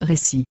Récit.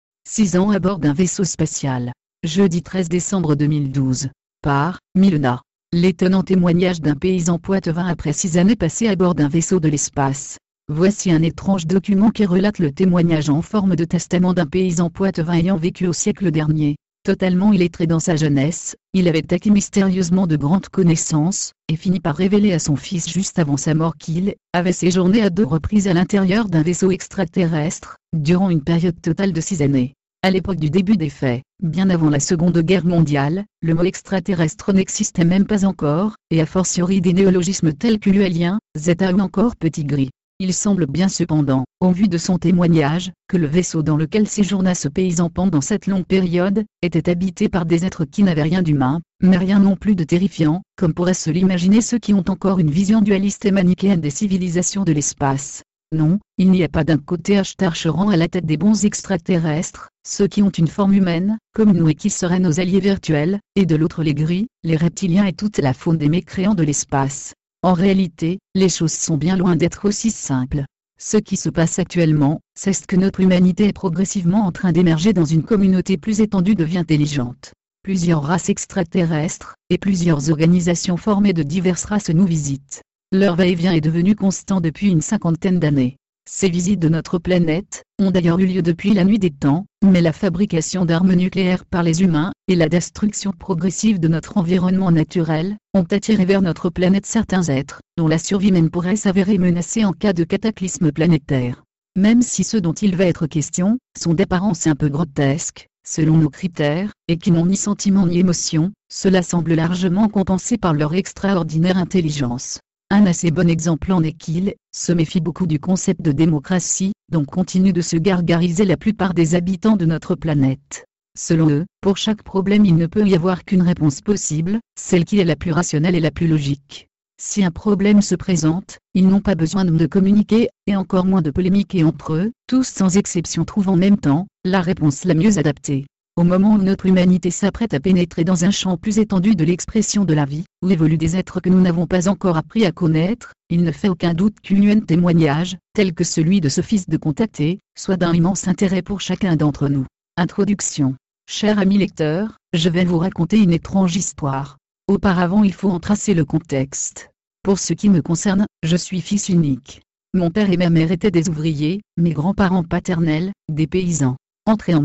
6 ans à bord d'un vaisseau spatial. Jeudi 13 décembre 2012. Par Milena. L'étonnant témoignage d'un paysan poitevin après 6 années passées à bord d'un vaisseau de l'espace. Voici un étrange document qui relate le témoignage en forme de testament d'un paysan poitevin ayant vécu au siècle dernier. Totalement illettré dans sa jeunesse, il avait acquis mystérieusement de grandes connaissances, et fini par révéler à son fils juste avant sa mort qu'il avait séjourné à 2 reprises à l'intérieur d'un vaisseau extraterrestre, durant une période totale de 6 années. À l'époque du début des faits, bien avant la Seconde Guerre mondiale, le mot extraterrestre n'existait même pas encore, et a fortiori des néologismes tels que luélien, zeta ou encore petit gris. Il semble bien cependant, au vu de son témoignage, que le vaisseau dans lequel séjourna ce paysan pendant cette longue période, était habité par des êtres qui n'avaient rien d'humain, mais rien non plus de terrifiant, comme pourraient se l'imaginer ceux qui ont encore une vision dualiste et manichéenne des civilisations de l'espace. Non, il n'y a pas d'un côté Ashtar-Choran à la tête des bons extraterrestres, ceux qui ont une forme humaine, comme nous et qui seraient nos alliés virtuels, et de l'autre les gris, les reptiliens et toute la faune des mécréants de l'espace. En réalité, les choses sont bien loin d'être aussi simples. Ce qui se passe actuellement, c'est que notre humanité est progressivement en train d'émerger dans une communauté plus étendue de vie intelligente. Plusieurs races extraterrestres, et plusieurs organisations formées de diverses races nous visitent. Leur va-et-vient est devenu constant depuis une 50aine d'années. Ces visites de notre planète ont d'ailleurs eu lieu depuis la nuit des temps, mais la fabrication d'armes nucléaires par les humains, et la destruction progressive de notre environnement naturel, ont attiré vers notre planète certains êtres, dont la survie même pourrait s'avérer menacée en cas de cataclysme planétaire. Même si ceux dont il va être question, sont d'apparence un peu grotesques, selon nos critères, et qui n'ont ni sentiment ni émotion, cela semble largement compensé par leur extraordinaire intelligence. Un assez bon exemple en est qu'ils se méfient beaucoup du concept de démocratie, dont continue de se gargariser la plupart des habitants de notre planète. Selon eux, pour chaque problème il ne peut y avoir qu'une réponse possible, celle qui est la plus rationnelle et la plus logique. Si un problème se présente, ils n'ont pas besoin de communiquer, et encore moins de polémiquer entre eux, tous sans exception trouvent en même temps la réponse la mieux adaptée. Au moment où notre humanité s'apprête à pénétrer dans un champ plus étendu de l'expression de la vie, où évoluent des êtres que nous n'avons pas encore appris à connaître, il ne fait aucun doute qu'un témoignage, tel que celui de ce fils de contacté, soit d'un immense intérêt pour chacun d'entre nous. Introduction. Cher ami lecteur, je vais vous raconter une étrange histoire. Auparavant il faut en tracer le contexte. Pour ce qui me concerne, je suis fils unique. Mon père et ma mère étaient des ouvriers, mes grands-parents paternels, des paysans. Entré en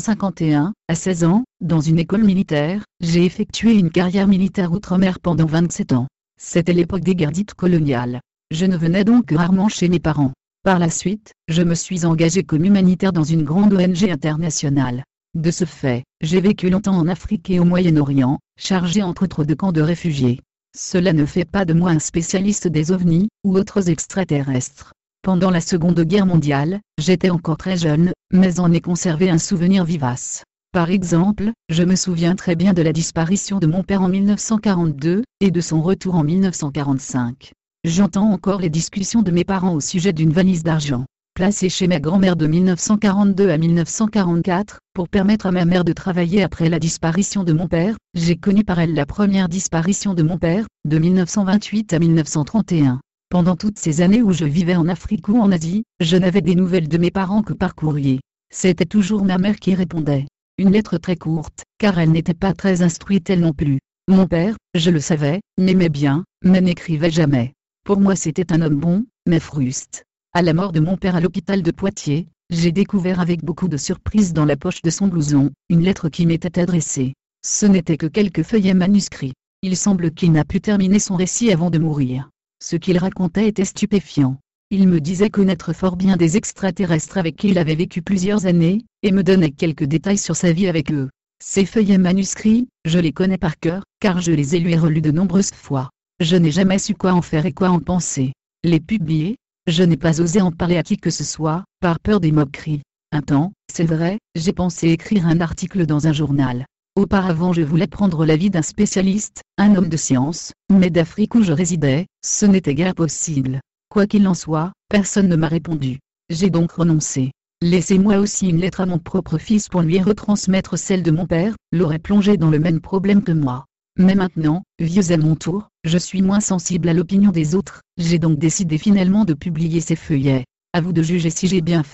1951, à 16 ans, dans une école militaire, j'ai effectué une carrière militaire outre-mer pendant 27 ans. C'était l'époque des guerres dites coloniales. Je ne venais donc que rarement chez mes parents. Par la suite, je me suis engagé comme humanitaire dans une grande ONG internationale. De ce fait, j'ai vécu longtemps en Afrique et au Moyen-Orient, chargé entre autres de camps de réfugiés. Cela ne fait pas de moi un spécialiste des ovnis, ou autres extraterrestres. Pendant la Seconde Guerre mondiale, j'étais encore très jeune, mais en ai conservé un souvenir vivace. Par exemple, je me souviens très bien de la disparition de mon père en 1942, et de son retour en 1945. J'entends encore les discussions de mes parents au sujet d'une valise d'argent, placée chez ma grand-mère de 1942 à 1944, pour permettre à ma mère de travailler après la disparition de mon père. J'ai connu par elle la première disparition de mon père, de 1928 à 1931. Pendant toutes ces années où je vivais en Afrique ou en Asie, je n'avais des nouvelles de mes parents que par courrier. C'était toujours ma mère qui répondait. Une lettre très courte, car elle n'était pas très instruite elle non plus. Mon père, je le savais, m'aimait bien, mais n'écrivait jamais. Pour moi c'était un homme bon, mais fruste. À la mort de mon père à l'hôpital de Poitiers, j'ai découvert avec beaucoup de surprise dans la poche de son blouson, une lettre qui m'était adressée. Ce n'était que quelques feuillets manuscrits. Il semble qu'il n'a pu terminer son récit avant de mourir. Ce qu'il racontait était stupéfiant. Il me disait connaître fort bien des extraterrestres avec qui il avait vécu plusieurs années, et me donnait quelques détails sur sa vie avec eux. Ces feuillets manuscrits, je les connais par cœur, car je les ai lus et relus de nombreuses fois. Je n'ai jamais su quoi en faire et quoi en penser. Les publier, je n'ai pas osé en parler à qui que ce soit, par peur des moqueries. Un temps, c'est vrai, j'ai pensé écrire un article dans un journal. Auparavant je voulais prendre l'avis d'un spécialiste, un homme de science, mais d'Afrique où je résidais, ce n'était guère possible. Quoi qu'il en soit, personne ne m'a répondu. J'ai donc renoncé. Laissez-moi aussi une lettre à mon propre fils pour lui retransmettre celle de mon père, l'aurait plongé dans le même problème que moi. Mais maintenant, vieux à mon tour, je suis moins sensible à l'opinion des autres, j'ai donc décidé finalement de publier ces feuillets. À vous de juger si j'ai bien fait.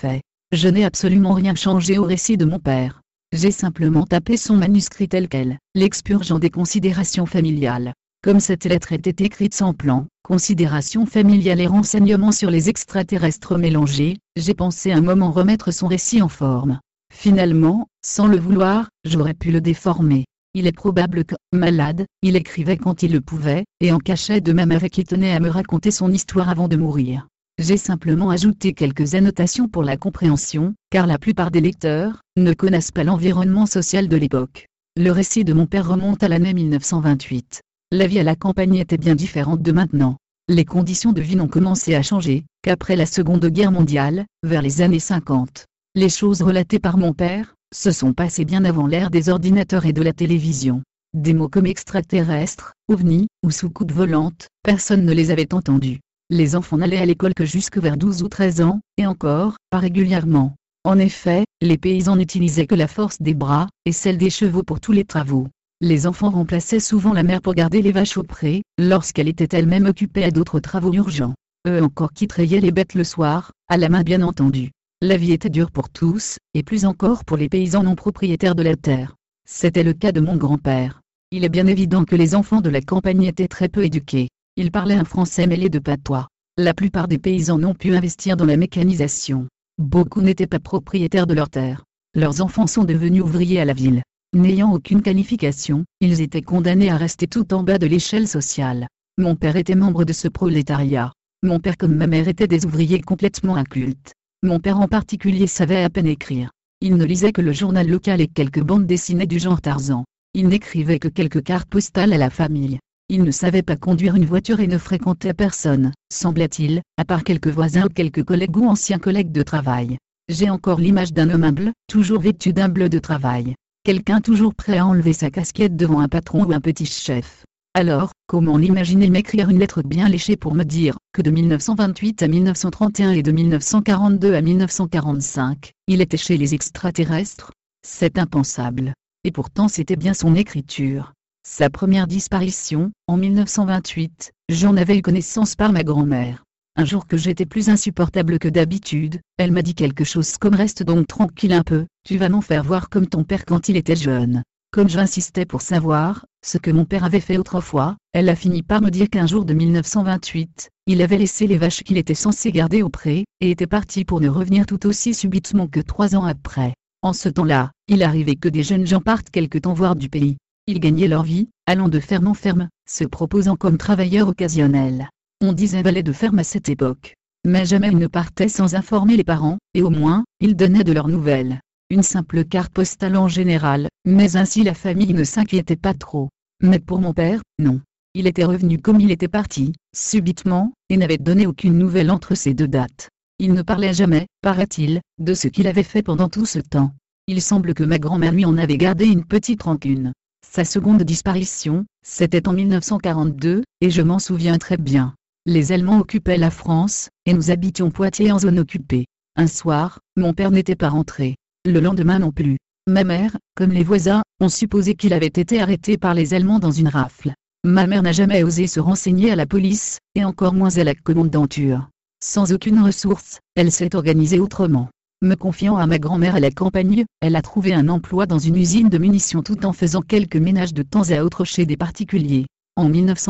Je n'ai absolument rien changé au récit de mon père. J'ai simplement tapé son manuscrit tel quel, l'expurgeant des considérations familiales. Comme cette lettre était écrite sans plan, considérations familiales et renseignements sur les extraterrestres mélangés, j'ai pensé un moment remettre son récit en forme. Finalement, sans le vouloir, j'aurais pu le déformer. Il est probable que, malade, il écrivait quand il le pouvait, et en cachait de même avec qui tenait à me raconter son histoire avant de mourir. J'ai simplement ajouté quelques annotations pour la compréhension, car la plupart des lecteurs ne connaissent pas l'environnement social de l'époque. Le récit de mon père remonte à l'année 1928. La vie à la campagne était bien différente de maintenant. Les conditions de vie n'ont commencé à changer qu'après la Seconde Guerre mondiale, vers les années 50. Les choses relatées par mon père se sont passées bien avant l'ère des ordinateurs et de la télévision. Des mots comme extraterrestre, ovni, ou soucoupe volante, personne ne les avait entendus. Les enfants n'allaient à l'école que jusque vers 12 ou 13 ans, et encore, pas régulièrement. En effet, les paysans n'utilisaient que la force des bras, et celle des chevaux pour tous les travaux. Les enfants remplaçaient souvent la mère pour garder les vaches au pré, lorsqu'elle était elle-même occupée à d'autres travaux urgents. Eux encore qui traillaient les bêtes le soir, à la main bien entendu. La vie était dure pour tous, et plus encore pour les paysans non propriétaires de la terre. C'était le cas de mon grand-père. Il est bien évident que les enfants de la campagne étaient très peu éduqués. Ils parlaient un français mêlé de patois. La plupart des paysans n'ont pu investir dans la mécanisation. Beaucoup n'étaient pas propriétaires de leurs terres. Leurs enfants sont devenus ouvriers à la ville. N'ayant aucune qualification, ils étaient condamnés à rester tout en bas de l'échelle sociale. Mon père était membre de ce prolétariat. Mon père comme ma mère étaient des ouvriers complètement incultes. Mon père en particulier savait à peine écrire. Il ne lisait que le journal local et quelques bandes dessinées du genre Tarzan. Il n'écrivait que quelques cartes postales à la famille. Il ne savait pas conduire une voiture et ne fréquentait personne, semblait-il, à part quelques voisins ou quelques collègues ou anciens collègues de travail. J'ai encore l'image d'un homme humble, toujours vêtu d'un bleu de travail. Quelqu'un toujours prêt à enlever sa casquette devant un patron ou un petit chef. Alors, comment l'imaginer m'écrire une lettre bien léchée pour me dire que de 1928 à 1931 et de 1942 à 1945, il était chez les extraterrestres? C'est impensable. Et pourtant c'était bien son écriture. Sa première disparition, en 1928, j'en avais eu connaissance par ma grand-mère. Un jour que j'étais plus insupportable que d'habitude, elle m'a dit quelque chose comme reste donc tranquille un peu, tu vas m'en faire voir comme ton père quand il était jeune. Comme j'insistais pour savoir ce que mon père avait fait autrefois, elle a fini par me dire qu'un jour de 1928, il avait laissé les vaches qu'il était censé garder au pré, et était parti pour ne revenir tout aussi subitement que 3 ans après. En ce temps-là, il arrivait que des jeunes gens partent quelque temps voir du pays. Ils gagnaient leur vie, allant de ferme en ferme, se proposant comme travailleurs occasionnels. On disait valet de ferme à cette époque. Mais jamais ils ne partaient sans informer les parents, et au moins, ils donnaient de leurs nouvelles. Une simple carte postale en général, mais ainsi la famille ne s'inquiétait pas trop. Mais pour mon père, non. Il était revenu comme il était parti, subitement, et n'avait donné aucune nouvelle entre ces deux dates. Il ne parlait jamais, paraît-il, de ce qu'il avait fait pendant tout ce temps. Il semble que ma grand-mère lui en avait gardé une petite rancune. Sa seconde disparition, c'était en 1942, et je m'en souviens très bien. Les Allemands occupaient la France, et nous habitions Poitiers en zone occupée. Un soir, mon père n'était pas rentré. Le lendemain non plus. Ma mère, comme les voisins, ont supposé qu'il avait été arrêté par les Allemands dans une rafle. Ma mère n'a jamais osé se renseigner à la police, et encore moins à la commandanture. Sans aucune ressource, elle s'est organisée autrement. Me confiant à ma grand-mère à la campagne, elle a trouvé un emploi dans une usine de munitions tout en faisant quelques ménages de temps à autre chez des particuliers. En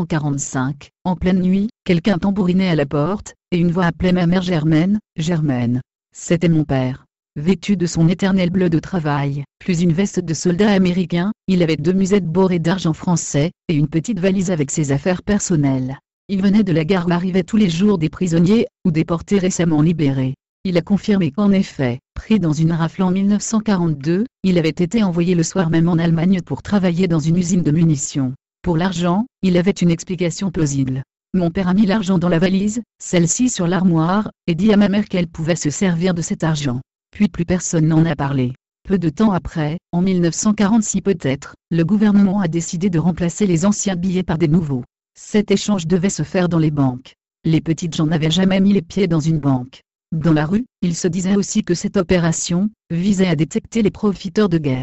1945, en pleine nuit, quelqu'un tambourinait à la porte, et une voix appelait ma mère Germaine, Germaine. C'était mon père. Vêtu de son éternel bleu de travail, plus une veste de soldat américain, il avait 2 musettes borées d'argent français, et une petite valise avec ses affaires personnelles. Il venait de la gare où arrivaient tous les jours des prisonniers, ou déportés récemment libérés. Il a confirmé qu'en effet, pris dans une rafle en 1942, il avait été envoyé le soir même en Allemagne pour travailler dans une usine de munitions. Pour l'argent, il avait une explication plausible. Mon père a mis l'argent dans la valise, celle-ci sur l'armoire, et dit à ma mère qu'elle pouvait se servir de cet argent. Puis plus personne n'en a parlé. Peu de temps après, en 1946 peut-être, le gouvernement a décidé de remplacer les anciens billets par des nouveaux. Cet échange devait se faire dans les banques. Les petites gens n'avaient jamais mis les pieds dans une banque. Dans la rue, il se disait aussi que cette opération visait à détecter les profiteurs de guerre.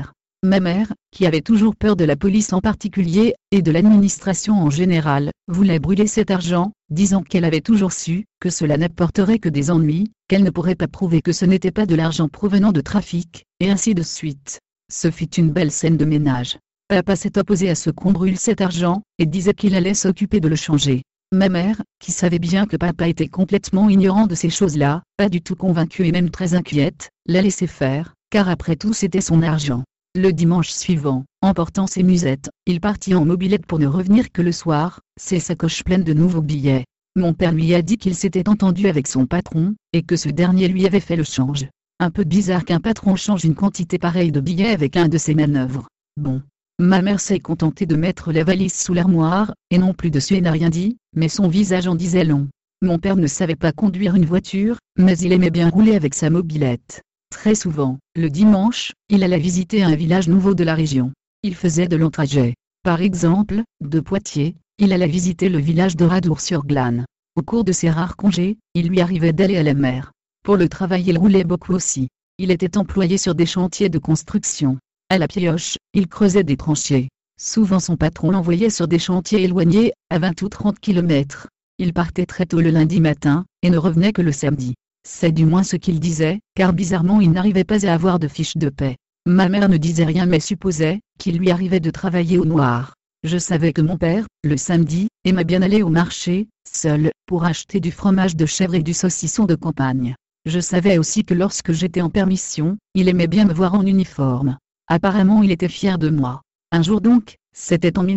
Ma mère, qui avait toujours peur de la police en particulier, et de l'administration en général, voulait brûler cet argent, disant qu'elle avait toujours su que cela n'apporterait que des ennuis, qu'elle ne pourrait pas prouver que ce n'était pas de l'argent provenant de trafic, et ainsi de suite. Ce fut une belle scène de ménage. Papa s'est opposé à ce qu'on brûle cet argent, et disait qu'il allait s'occuper de le changer. Ma mère, qui savait bien que papa était complètement ignorant de ces choses-là, pas du tout convaincue et même très inquiète, l'a laissé faire, car après tout c'était son argent. Le dimanche suivant, emportant ses musettes, il partit en mobilette pour ne revenir que le soir, ses sacoches pleines de nouveaux billets. Mon père lui a dit qu'il s'était entendu avec son patron, et que ce dernier lui avait fait le change. Un peu bizarre qu'un patron change une quantité pareille de billets avec un de ses manœuvres. Bon. Ma mère s'est contentée de mettre la valise sous l'armoire, et non plus dessus et n'a rien dit, mais son visage en disait long. Mon père ne savait pas conduire une voiture, mais il aimait bien rouler avec sa mobilette. Très souvent, le dimanche, il allait visiter un village nouveau de la région. Il faisait de longs trajets. Par exemple, de Poitiers, il allait visiter le village de Radour-sur-Glane. Au cours de ses rares congés, il lui arrivait d'aller à la mer. Pour le travail il roulait beaucoup aussi. Il était employé sur des chantiers de construction. À la pioche, il creusait des tranchées. Souvent son patron l'envoyait sur des chantiers éloignés, à 20 ou 30 km. Il partait très tôt le lundi matin, et ne revenait que le samedi. C'est du moins ce qu'il disait, car bizarrement il n'arrivait pas à avoir de fiche de paie. Ma mère ne disait rien mais supposait qu'il lui arrivait de travailler au noir. Je savais que mon père, le samedi, aimait bien aller au marché, seul, pour acheter du fromage de chèvre et du saucisson de campagne. Je savais aussi que lorsque j'étais en permission, il aimait bien me voir en uniforme. Apparemment il était fier de moi. Un jour donc, c'était en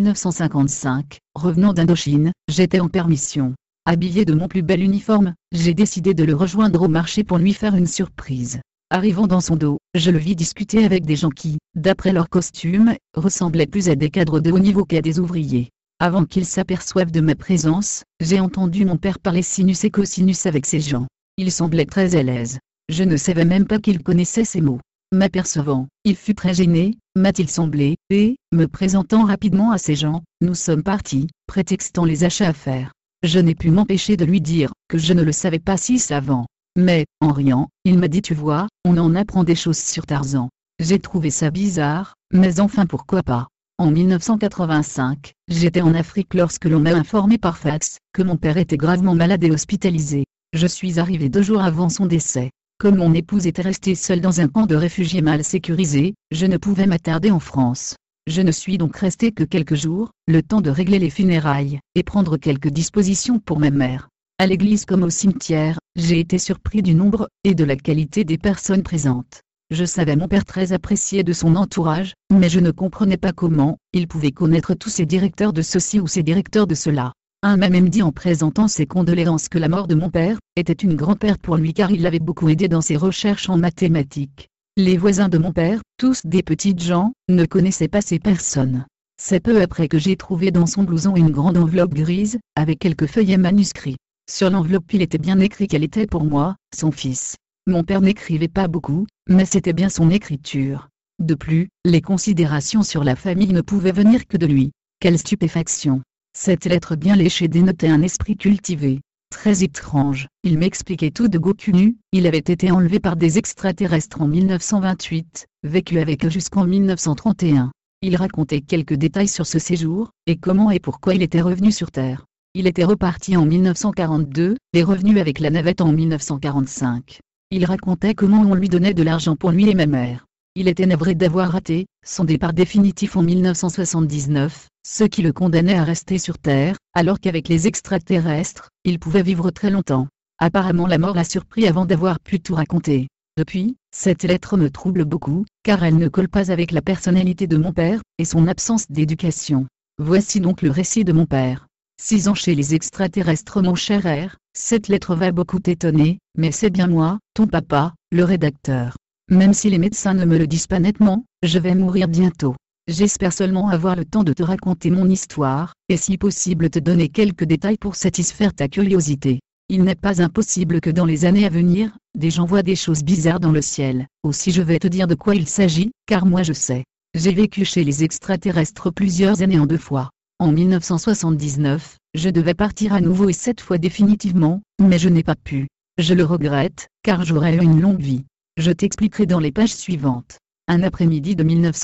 1955, revenant d'Indochine, j'étais en permission. Habillé de mon plus bel uniforme, j'ai décidé de le rejoindre au marché pour lui faire une surprise. Arrivant dans son dos, je le vis discuter avec des gens qui, d'après leur costume, ressemblaient plus à des cadres de haut niveau qu'à des ouvriers. Avant qu'ils s'aperçoivent de ma présence, j'ai entendu mon père parler sinus et cosinus avec ces gens. Il semblait très à l'aise. Je ne savais même pas qu'il connaissait ces mots. M'apercevant, il fut très gêné, m'a-t-il semblé, et, me présentant rapidement à ces gens, nous sommes partis, prétextant les achats à faire. Je n'ai pu m'empêcher de lui dire que je ne le savais pas si savant. Mais, en riant, il m'a dit tu vois, on en apprend des choses sur Tarzan. J'ai trouvé ça bizarre, mais enfin pourquoi pas. En 1985, j'étais en Afrique lorsque l'on m'a informé par fax que mon père était gravement malade et hospitalisé. Je suis arrivé 2 jours avant son décès. Comme mon épouse était restée seule dans un camp de réfugiés mal sécurisé, je ne pouvais m'attarder en France. Je ne suis donc resté que quelques jours, le temps de régler les funérailles, et prendre quelques dispositions pour ma mère. À l'église comme au cimetière, j'ai été surpris du nombre, et de la qualité des personnes présentes. Je savais mon père très apprécié de son entourage, mais je ne comprenais pas comment, il pouvait connaître tous ces directeurs de ceci ou ces directeurs de cela. Un m'a même dit en présentant ses condoléances que la mort de mon père, était une grande perte pour lui car il l'avait beaucoup aidé dans ses recherches en mathématiques. Les voisins de mon père, tous des petites gens, ne connaissaient pas ces personnes. C'est peu après que j'ai trouvé dans son blouson une grande enveloppe grise, avec quelques feuillets manuscrits. Sur l'enveloppe il était bien écrit qu'elle était pour moi, son fils. Mon père n'écrivait pas beaucoup, mais c'était bien son écriture. De plus, les considérations sur la famille ne pouvaient venir que de lui. Quelle stupéfaction! Cette lettre bien léchée dénotait un esprit cultivé. Très étrange, il m'expliquait tout de Goku nu, il avait été enlevé par des extraterrestres en 1928, vécu avec eux jusqu'en 1931. Il racontait quelques détails sur ce séjour, et comment et pourquoi il était revenu sur Terre. Il était reparti en 1942, et revenu avec la navette en 1945. Il racontait comment on lui donnait de l'argent pour lui et ma mère. Il était navré d'avoir raté son départ définitif en 1979, ce qui le condamnait à rester sur Terre, alors qu'avec les extraterrestres, il pouvait vivre très longtemps. Apparemment la mort l'a surpris avant d'avoir pu tout raconter. Depuis, cette lettre me trouble beaucoup, car elle ne colle pas avec la personnalité de mon père, et son absence d'éducation. Voici donc le récit de mon père. 6 ans chez les extraterrestres mon cher R, cette lettre va beaucoup t'étonner, mais c'est bien moi, ton papa, le rédacteur. Même si les médecins ne me le disent pas nettement, je vais mourir bientôt. J'espère seulement avoir le temps de te raconter mon histoire, et si possible te donner quelques détails pour satisfaire ta curiosité. Il n'est pas impossible que dans les années à venir, des gens voient des choses bizarres dans le ciel. Aussi je vais te dire de quoi il s'agit, car moi je sais. J'ai vécu chez les extraterrestres plusieurs années en 2 fois. En 1979, je devais partir à nouveau et cette fois définitivement, mais je n'ai pas pu. Je le regrette, car j'aurais eu une longue vie. Je t'expliquerai dans les pages suivantes. Un après-midi de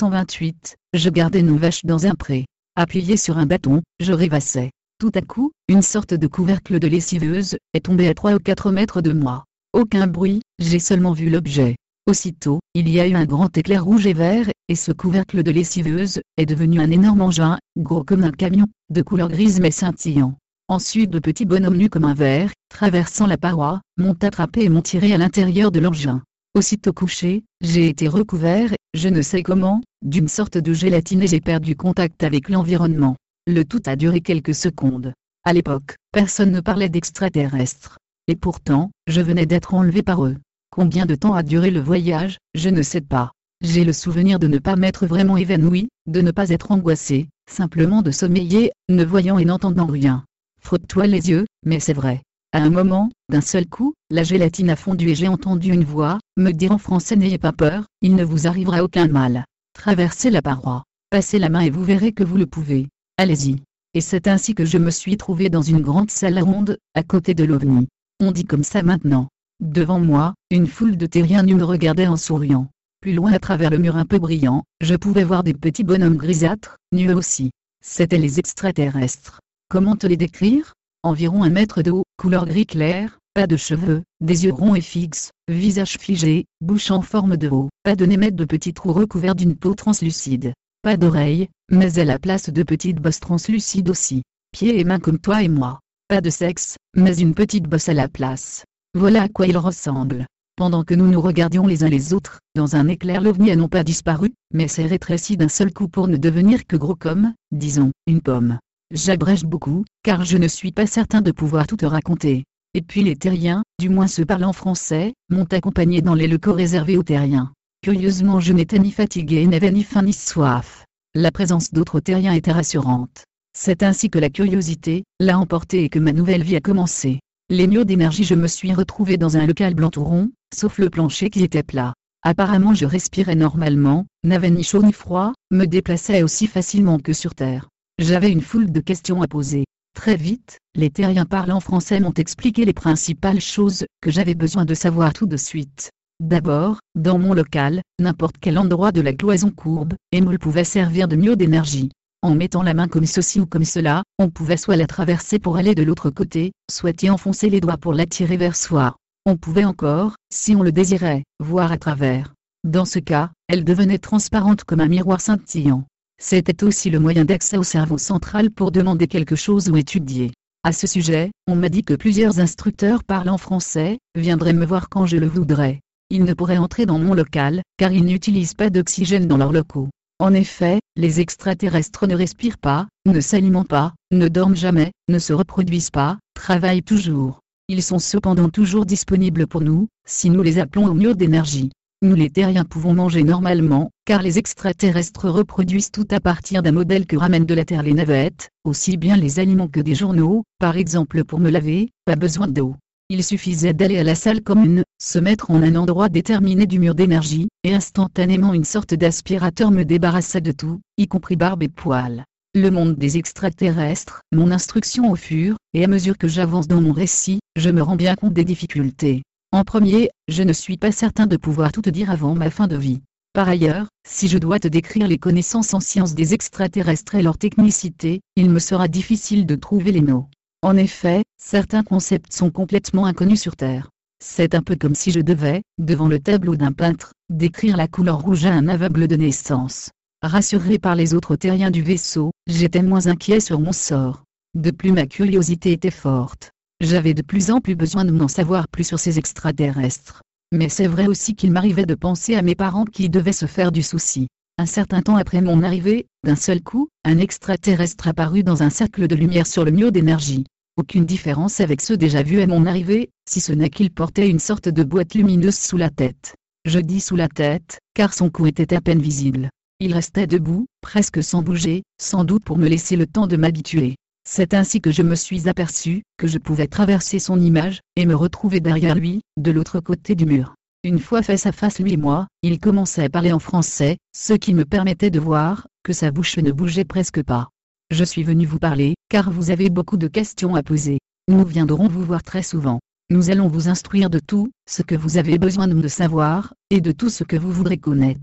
1928, je gardais nos vaches dans un pré. Appuyé sur un bâton, je rêvassais. Tout à coup, une sorte de couvercle de lessiveuse est tombé à 3 ou 4 mètres de moi. Aucun bruit, j'ai seulement vu l'objet. Aussitôt, il y a eu un grand éclair rouge et vert, et ce couvercle de lessiveuse est devenu un énorme engin, gros comme un camion, de couleur grise mais scintillant. Ensuite de petits bonhommes nus comme un verre, traversant la paroi, m'ont attrapé et m'ont tiré à l'intérieur de l'engin. Aussitôt couché, j'ai été recouvert, je ne sais comment, d'une sorte de gélatine et j'ai perdu contact avec l'environnement. Le tout a duré quelques secondes. À l'époque, personne ne parlait d'extraterrestres. Et pourtant, je venais d'être enlevé par eux. Combien de temps a duré le voyage, je ne sais pas. J'ai le souvenir de ne pas m'être vraiment évanoui, de ne pas être angoissé, simplement de sommeiller, ne voyant et n'entendant rien. Frotte-toi les yeux, mais c'est vrai. À un moment, d'un seul coup, la gélatine a fondu et j'ai entendu une voix me dire en français: n'ayez pas peur, il ne vous arrivera aucun mal. Traversez la paroi, passez la main et vous verrez que vous le pouvez. Allez-y. Et c'est ainsi que je me suis trouvé dans une grande salle ronde, à côté de l'OVNI. On dit comme ça maintenant. Devant moi, une foule de terriens nus me regardait en souriant. Plus loin à travers le mur un peu brillant, je pouvais voir des petits bonhommes grisâtres, nus aussi. C'étaient les extraterrestres. Comment te les décrire? Environ 1 mètre de haut, couleur gris clair, pas de cheveux, des yeux ronds et fixes, visage figé, bouche en forme de O, pas de nez mais de petits trous recouverts d'une peau translucide. Pas d'oreilles, mais à la place de petites bosses translucides aussi. Pieds et mains comme toi et moi. Pas de sexe, mais une petite bosse à la place. Voilà à quoi ils ressemblent. Pendant que nous nous regardions les uns les autres, dans un éclair l'OVNI a non pas disparu, mais s'est rétréci d'un seul coup pour ne devenir que gros comme, disons, une pomme. J'abrège beaucoup, car je ne suis pas certain de pouvoir tout te raconter. Et puis les terriens, du moins ceux parlant français, m'ont accompagné dans les locaux réservés aux terriens. Curieusement je n'étais ni fatigué et n'avais ni faim ni soif. La présence d'autres terriens était rassurante. C'est ainsi que la curiosité l'a emporté et que ma nouvelle vie a commencé. Les murs d'énergie, je me suis retrouvé dans un local blanc tout rond, sauf le plancher qui était plat. Apparemment je respirais normalement, n'avais ni chaud ni froid, me déplaçais aussi facilement que sur Terre. J'avais une foule de questions à poser. Très vite, les terriens parlant français m'ont expliqué les principales choses que j'avais besoin de savoir tout de suite. D'abord, dans mon local, n'importe quel endroit de la cloison courbe et molle pouvait servir de mur d'énergie. En mettant la main comme ceci ou comme cela, on pouvait soit la traverser pour aller de l'autre côté, soit y enfoncer les doigts pour l'attirer vers soi. On pouvait encore, si on le désirait, voir à travers. Dans ce cas, elle devenait transparente comme un miroir scintillant. C'était aussi le moyen d'accès au cerveau central pour demander quelque chose ou étudier. À ce sujet, on m'a dit que plusieurs instructeurs parlant français viendraient me voir quand je le voudrais. Ils ne pourraient entrer dans mon local, car ils n'utilisent pas d'oxygène dans leurs locaux. En effet, les extraterrestres ne respirent pas, ne s'alimentent pas, ne dorment jamais, ne se reproduisent pas, travaillent toujours. Ils sont cependant toujours disponibles pour nous, si nous les appelons au mur d'énergie. Nous les terriens pouvons manger normalement, car les extraterrestres reproduisent tout à partir d'un modèle que ramènent de la Terre les navettes, aussi bien les aliments que des journaux. Par exemple, pour me laver, pas besoin d'eau. Il suffisait d'aller à la salle commune, se mettre en un endroit déterminé du mur d'énergie, et instantanément une sorte d'aspirateur me débarrassait de tout, y compris barbe et poils. Le monde des extraterrestres, mon instruction au fur et à mesure que j'avance dans mon récit, je me rends bien compte des difficultés. En premier, je ne suis pas certain de pouvoir tout te dire avant ma fin de vie. Par ailleurs, si je dois te décrire les connaissances en sciences des extraterrestres et leur technicité, il me sera difficile de trouver les mots. En effet, certains concepts sont complètement inconnus sur Terre. C'est un peu comme si je devais, devant le tableau d'un peintre, décrire la couleur rouge à un aveugle de naissance. Rassuré par les autres terriens du vaisseau, j'étais moins inquiet sur mon sort. De plus, ma curiosité était forte. J'avais de plus en plus besoin de m'en savoir plus sur ces extraterrestres. Mais c'est vrai aussi qu'il m'arrivait de penser à mes parents qui devaient se faire du souci. Un certain temps après mon arrivée, d'un seul coup, un extraterrestre apparut dans un cercle de lumière sur le mur d'énergie. Aucune différence avec ceux déjà vus à mon arrivée, si ce n'est qu'il portait une sorte de boîte lumineuse sous la tête. Je dis sous la tête, car son cou était à peine visible. Il restait debout, presque sans bouger, sans doute pour me laisser le temps de m'habituer. C'est ainsi que je me suis aperçu que je pouvais traverser son image, et me retrouver derrière lui, de l'autre côté du mur. Une fois face à face lui et moi, il commençait à parler en français, ce qui me permettait de voir que sa bouche ne bougeait presque pas. Je suis venu vous parler, car vous avez beaucoup de questions à poser. Nous viendrons vous voir très souvent. Nous allons vous instruire de tout ce que vous avez besoin de savoir, et de tout ce que vous voudrez connaître.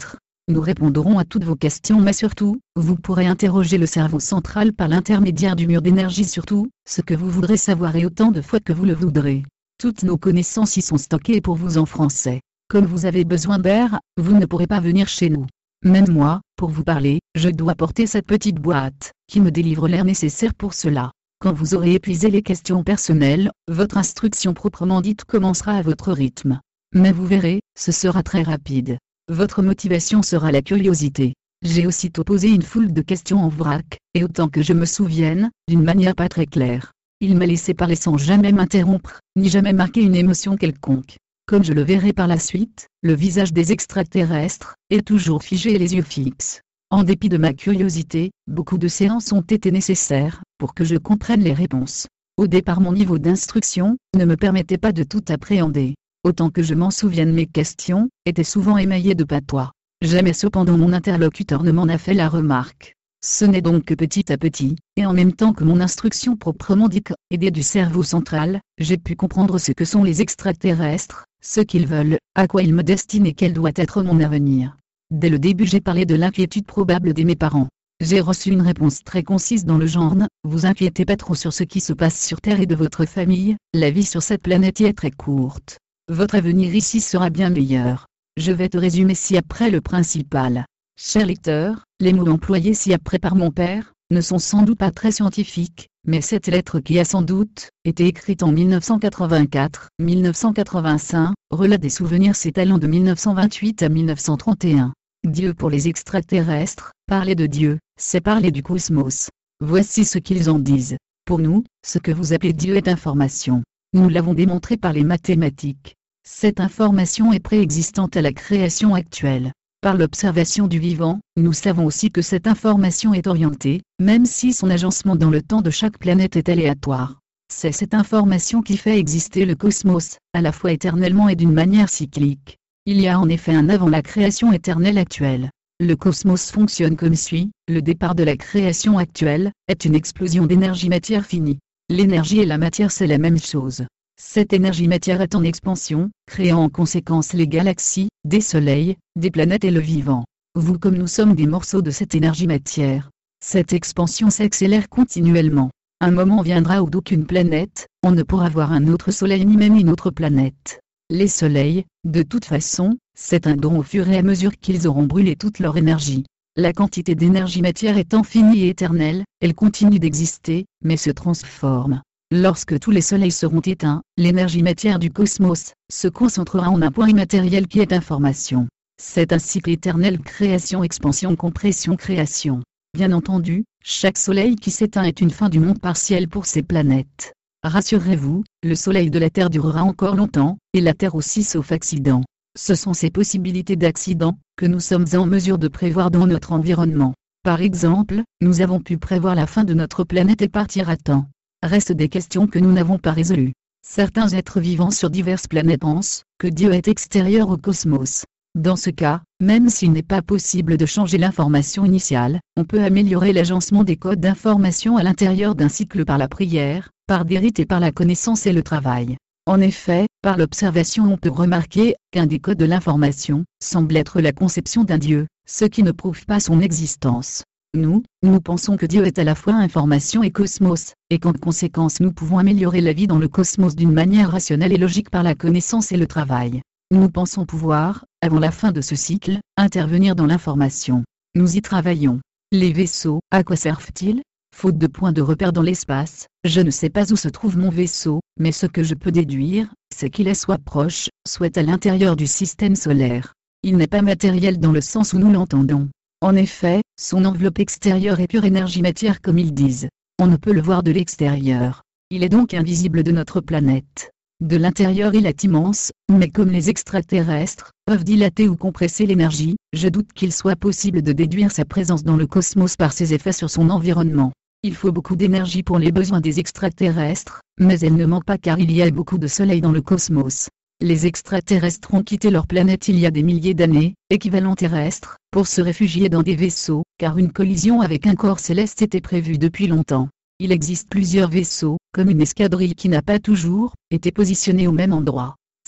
nous répondrons à toutes vos questions, mais surtout, vous pourrez interroger le cerveau central par l'intermédiaire du mur d'énergie sur tout ce que vous voudrez savoir et autant de fois que vous le voudrez. Toutes nos connaissances y sont stockées pour vous en français. Comme vous avez besoin d'air, vous ne pourrez pas venir chez nous. Même moi, pour vous parler, je dois porter cette petite boîte, qui me délivre l'air nécessaire pour cela. Quand vous aurez épuisé les questions personnelles, votre instruction proprement dite commencera à votre rythme. Mais vous verrez, ce sera très rapide. Votre motivation sera la curiosité. J'ai aussitôt posé une foule de questions en vrac, et autant que je me souvienne, d'une manière pas très claire. Il m'a laissé parler sans jamais m'interrompre, ni jamais marquer une émotion quelconque. Comme je le verrai par la suite, le visage des extraterrestres est toujours figé et les yeux fixes. En dépit de ma curiosité, beaucoup de séances ont été nécessaires pour que je comprenne les réponses. Au départ, mon niveau d'instruction ne me permettait pas de tout appréhender. Autant que je m'en souvienne, mes questions étaient souvent émaillées de patois. Jamais cependant mon interlocuteur ne m'en a fait la remarque. Ce n'est donc que petit à petit, et en même temps que mon instruction proprement dite, aidée du cerveau central, j'ai pu comprendre ce que sont les extraterrestres, ce qu'ils veulent, à quoi ils me destinent et quel doit être mon avenir. Dès le début, j'ai parlé de l'inquiétude probable de mes parents. J'ai reçu une réponse très concise dans le genre: ne vous inquiétez pas trop sur ce qui se passe sur Terre et de votre famille, la vie sur cette planète y est très courte. Votre avenir ici sera bien meilleur. Je vais te résumer ci-après le principal. Cher lecteur, les mots employés ci-après par mon père ne sont sans doute pas très scientifiques, mais cette lettre, qui a sans doute été écrite en 1984-1985, relate des souvenirs s'étalant de 1928 à 1931. Dieu pour les extraterrestres, parler de Dieu, c'est parler du cosmos. Voici ce qu'ils en disent. Pour nous, ce que vous appelez Dieu est information. Nous l'avons démontré par les mathématiques. Cette information est préexistante à la création actuelle. Par l'observation du vivant, nous savons aussi que cette information est orientée, même si son agencement dans le temps de chaque planète est aléatoire. C'est cette information qui fait exister le cosmos, à la fois éternellement et d'une manière cyclique. Il y a en effet un avant la création éternelle actuelle. Le cosmos fonctionne comme suit: le départ de la création actuelle est une explosion d'énergie-matière finie. L'énergie et la matière, c'est la même chose. Cette énergie-matière est en expansion, créant en conséquence les galaxies, des soleils, des planètes et le vivant. Vous comme nous sommes des morceaux de cette énergie-matière. Cette expansion s'accélère continuellement. Un moment viendra où d'aucune planète, on ne pourra voir un autre soleil ni même une autre planète. Les soleils, de toute façon, c'est un don au fur et à mesure qu'ils auront brûlé toute leur énergie. La quantité d'énergie-matière étant finie et éternelle, elle continue d'exister, mais se transforme. Lorsque tous les soleils seront éteints, l'énergie-matière du cosmos se concentrera en un point immatériel qui est information. C'est un cycle éternel: création, expansion, compression, création. Bien entendu, chaque soleil qui s'éteint est une fin du monde partiel pour ces planètes. Rassurez-vous, le soleil de la Terre durera encore longtemps, et la Terre aussi sauf accident. Ce sont ces possibilités d'accident que nous sommes en mesure de prévoir dans notre environnement. Par exemple, nous avons pu prévoir la fin de notre planète et partir à temps. Restent des questions que nous n'avons pas résolues. Certains êtres vivants sur diverses planètes pensent que Dieu est extérieur au cosmos. Dans ce cas, même s'il n'est pas possible de changer l'information initiale, on peut améliorer l'agencement des codes d'information à l'intérieur d'un cycle par la prière, par des rites et par la connaissance et le travail. En effet, par l'observation on peut remarquer qu'un des codes de l'information semble être la conception d'un Dieu, ce qui ne prouve pas son existence. Nous pensons que Dieu est à la fois information et cosmos, et qu'en conséquence nous pouvons améliorer la vie dans le cosmos d'une manière rationnelle et logique par la connaissance et le travail. Nous pensons pouvoir, avant la fin de ce cycle, intervenir dans l'information. Nous y travaillons. Les vaisseaux, à quoi servent-ils ? Faute de point de repère dans l'espace, je ne sais pas où se trouve mon vaisseau, mais ce que je peux déduire, c'est qu'il est soit proche, soit à l'intérieur du système solaire. Il n'est pas matériel dans le sens où nous l'entendons. En effet, son enveloppe extérieure est pure énergie-matière comme ils disent. On ne peut le voir de l'extérieur. Il est donc invisible de notre planète. De l'intérieur il est immense, mais comme les extraterrestres peuvent dilater ou compresser l'énergie, je doute qu'il soit possible de déduire sa présence dans le cosmos par ses effets sur son environnement. Il faut beaucoup d'énergie pour les besoins des extraterrestres, mais elle ne manque pas car il y a beaucoup de soleil dans le cosmos. Les extraterrestres ont quitté leur planète il y a des milliers d'années, équivalent terrestre, pour se réfugier dans des vaisseaux, car une collision avec un corps céleste était prévue depuis longtemps. Il existe plusieurs vaisseaux, comme une escadrille qui n'a pas toujours été positionnée au même endroit.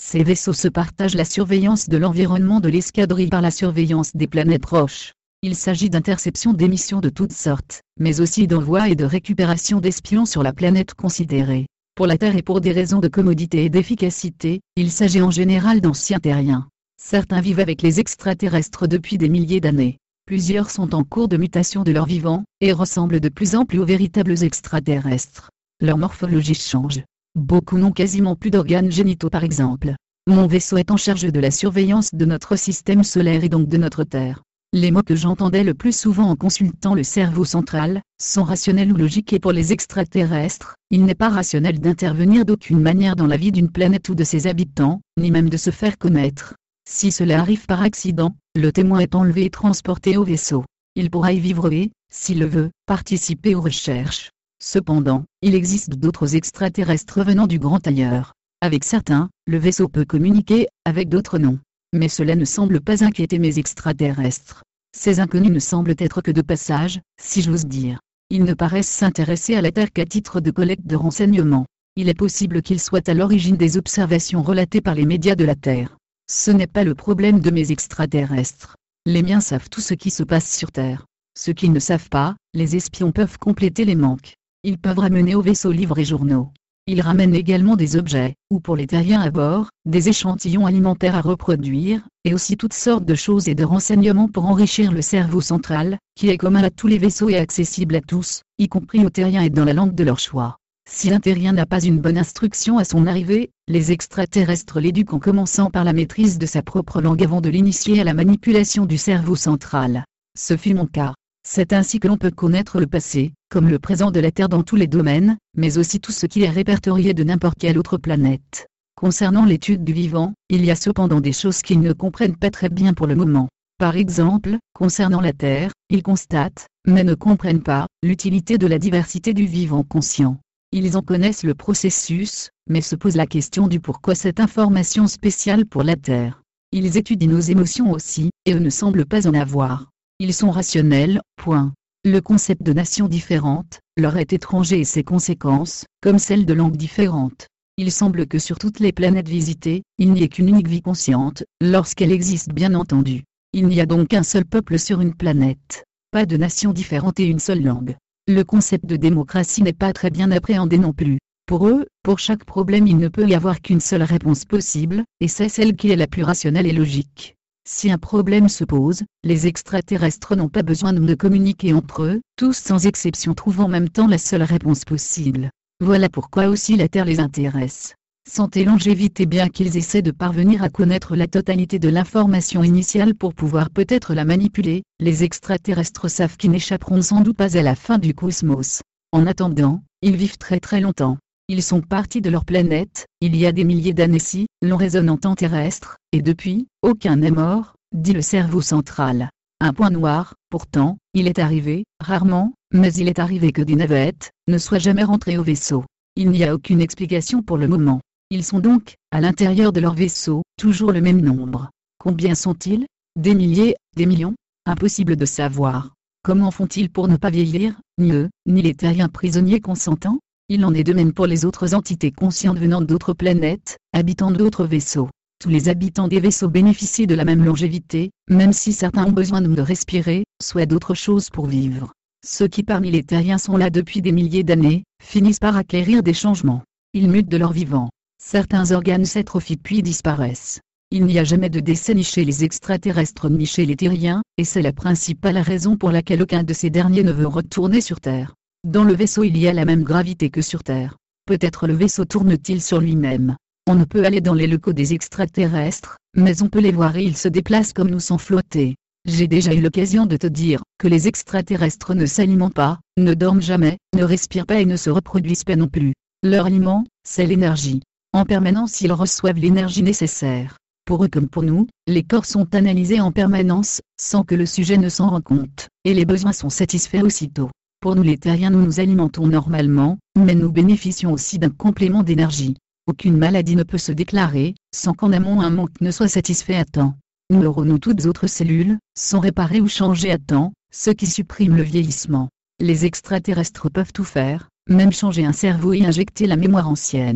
Ces vaisseaux se partagent la surveillance de l'environnement de l'escadrille par la surveillance des planètes proches. Il s'agit d'interception d'émissions de toutes sortes, mais aussi d'envoi et de récupération d'espions sur la planète considérée. Pour la Terre et pour des raisons de commodité et d'efficacité, il s'agit en général d'anciens terriens. Certains vivent avec les extraterrestres depuis des milliers d'années. Plusieurs sont en cours de mutation de leur vivant, et ressemblent de plus en plus aux véritables extraterrestres. Leur morphologie change. Beaucoup n'ont quasiment plus d'organes génitaux par exemple. Mon vaisseau est en charge de la surveillance de notre système solaire et donc de notre Terre. Les mots que j'entendais le plus souvent en consultant le cerveau central, sont rationnels ou logiques et pour les extraterrestres, il n'est pas rationnel d'intervenir d'aucune manière dans la vie d'une planète ou de ses habitants, ni même de se faire connaître. Si cela arrive par accident, le témoin est enlevé et transporté au vaisseau. Il pourra y vivre et, s'il le veut, participer aux recherches. Cependant, il existe d'autres extraterrestres venant du grand ailleurs. Avec certains, le vaisseau peut communiquer, avec d'autres non. Mais cela ne semble pas inquiéter mes extraterrestres. Ces inconnus ne semblent être que de passage, si j'ose dire. Ils ne paraissent s'intéresser à la Terre qu'à titre de collecte de renseignements. Il est possible qu'ils soient à l'origine des observations relatées par les médias de la Terre. Ce n'est pas le problème de mes extraterrestres. Les miens savent tout ce qui se passe sur Terre. Ceux qui ne savent pas, les espions peuvent compléter les manques. Ils peuvent ramener au vaisseau livres et journaux. Ils ramènent également des objets, ou pour les terriens à bord, des échantillons alimentaires à reproduire, et aussi toutes sortes de choses et de renseignements pour enrichir le cerveau central, qui est commun à tous les vaisseaux et accessible à tous, y compris aux terriens et dans la langue de leur choix. Si un terrien n'a pas une bonne instruction à son arrivée, les extraterrestres l'éduquent en commençant par la maîtrise de sa propre langue avant de l'initier à la manipulation du cerveau central. Ce fut mon cas. C'est ainsi que l'on peut connaître le passé, comme le présent de la Terre dans tous les domaines, mais aussi tout ce qui est répertorié de n'importe quelle autre planète. Concernant l'étude du vivant, il y a cependant des choses qu'ils ne comprennent pas très bien pour le moment. Par exemple, concernant la Terre, ils constatent, mais ne comprennent pas, l'utilité de la diversité du vivant conscient. Ils en connaissent le processus, mais se posent la question du pourquoi cette information spéciale pour la Terre. Ils étudient nos émotions aussi, et eux ne semblent pas en avoir. Ils sont rationnels, point. Le concept de nation différente, leur est étranger et ses conséquences, comme celle de langues différentes. Il semble que sur toutes les planètes visitées, il n'y ait qu'une unique vie consciente, lorsqu'elle existe bien entendu. Il n'y a donc qu'un seul peuple sur une planète. Pas de nations différentes et une seule langue. Le concept de démocratie n'est pas très bien appréhendé non plus. Pour eux, pour chaque problème il ne peut y avoir qu'une seule réponse possible, et c'est celle qui est la plus rationnelle et logique. Si un problème se pose, les extraterrestres n'ont pas besoin de communiquer entre eux, tous sans exception trouvent en même temps la seule réponse possible. Voilà pourquoi aussi la Terre les intéresse. Santé, longévité. Bien qu'ils essaient de parvenir à connaître la totalité de l'information initiale pour pouvoir peut-être la manipuler, les extraterrestres savent qu'ils n'échapperont sans doute pas à la fin du cosmos. En attendant, ils vivent très très longtemps. Ils sont partis de leur planète, il y a des milliers d'années si, l'on raisonne en temps terrestre, et depuis, aucun n'est mort, dit le cerveau central. Un point noir, pourtant, il est arrivé, rarement, mais il est arrivé que des navettes, ne soient jamais rentrées au vaisseau. Il n'y a aucune explication pour le moment. Ils sont donc, à l'intérieur de leur vaisseau, toujours le même nombre. Combien sont-ils? Des milliers, des millions? Impossible de savoir. Comment font-ils pour ne pas vieillir, ni eux, ni les terriens prisonniers consentants? Il en est de même pour les autres entités conscientes venant d'autres planètes, habitant d'autres vaisseaux. Tous les habitants des vaisseaux bénéficient de la même longévité, même si certains ont besoin de respirer, soit d'autres choses pour vivre. Ceux qui parmi les terriens sont là depuis des milliers d'années, finissent par acquérir des changements. Ils mutent de leur vivant. Certains organes s'atrophient puis disparaissent. Il n'y a jamais de décès ni chez les extraterrestres ni chez les terriens, et c'est la principale raison pour laquelle aucun de ces derniers ne veut retourner sur Terre. Dans le vaisseau il y a la même gravité que sur Terre. Peut-être le vaisseau tourne-t-il sur lui-même. On ne peut aller dans les locaux des extraterrestres, mais on peut les voir et ils se déplacent comme nous sans flotter. J'ai déjà eu l'occasion de te dire que les extraterrestres ne s'alimentent pas, ne dorment jamais, ne respirent pas et ne se reproduisent pas non plus. Leur aliment, c'est l'énergie. En permanence ils reçoivent l'énergie nécessaire. Pour eux comme pour nous, les corps sont analysés en permanence, sans que le sujet ne s'en rende compte, et les besoins sont satisfaits aussitôt. Pour nous les terriens nous nous alimentons normalement, mais nous bénéficions aussi d'un complément d'énergie. Aucune maladie ne peut se déclarer, sans qu'en amont un manque ne soit satisfait à temps. Nos neurones ou toutes autres cellules, sont réparées ou changées à temps, ce qui supprime le vieillissement. Les extraterrestres peuvent tout faire, même changer un cerveau et injecter la mémoire ancienne.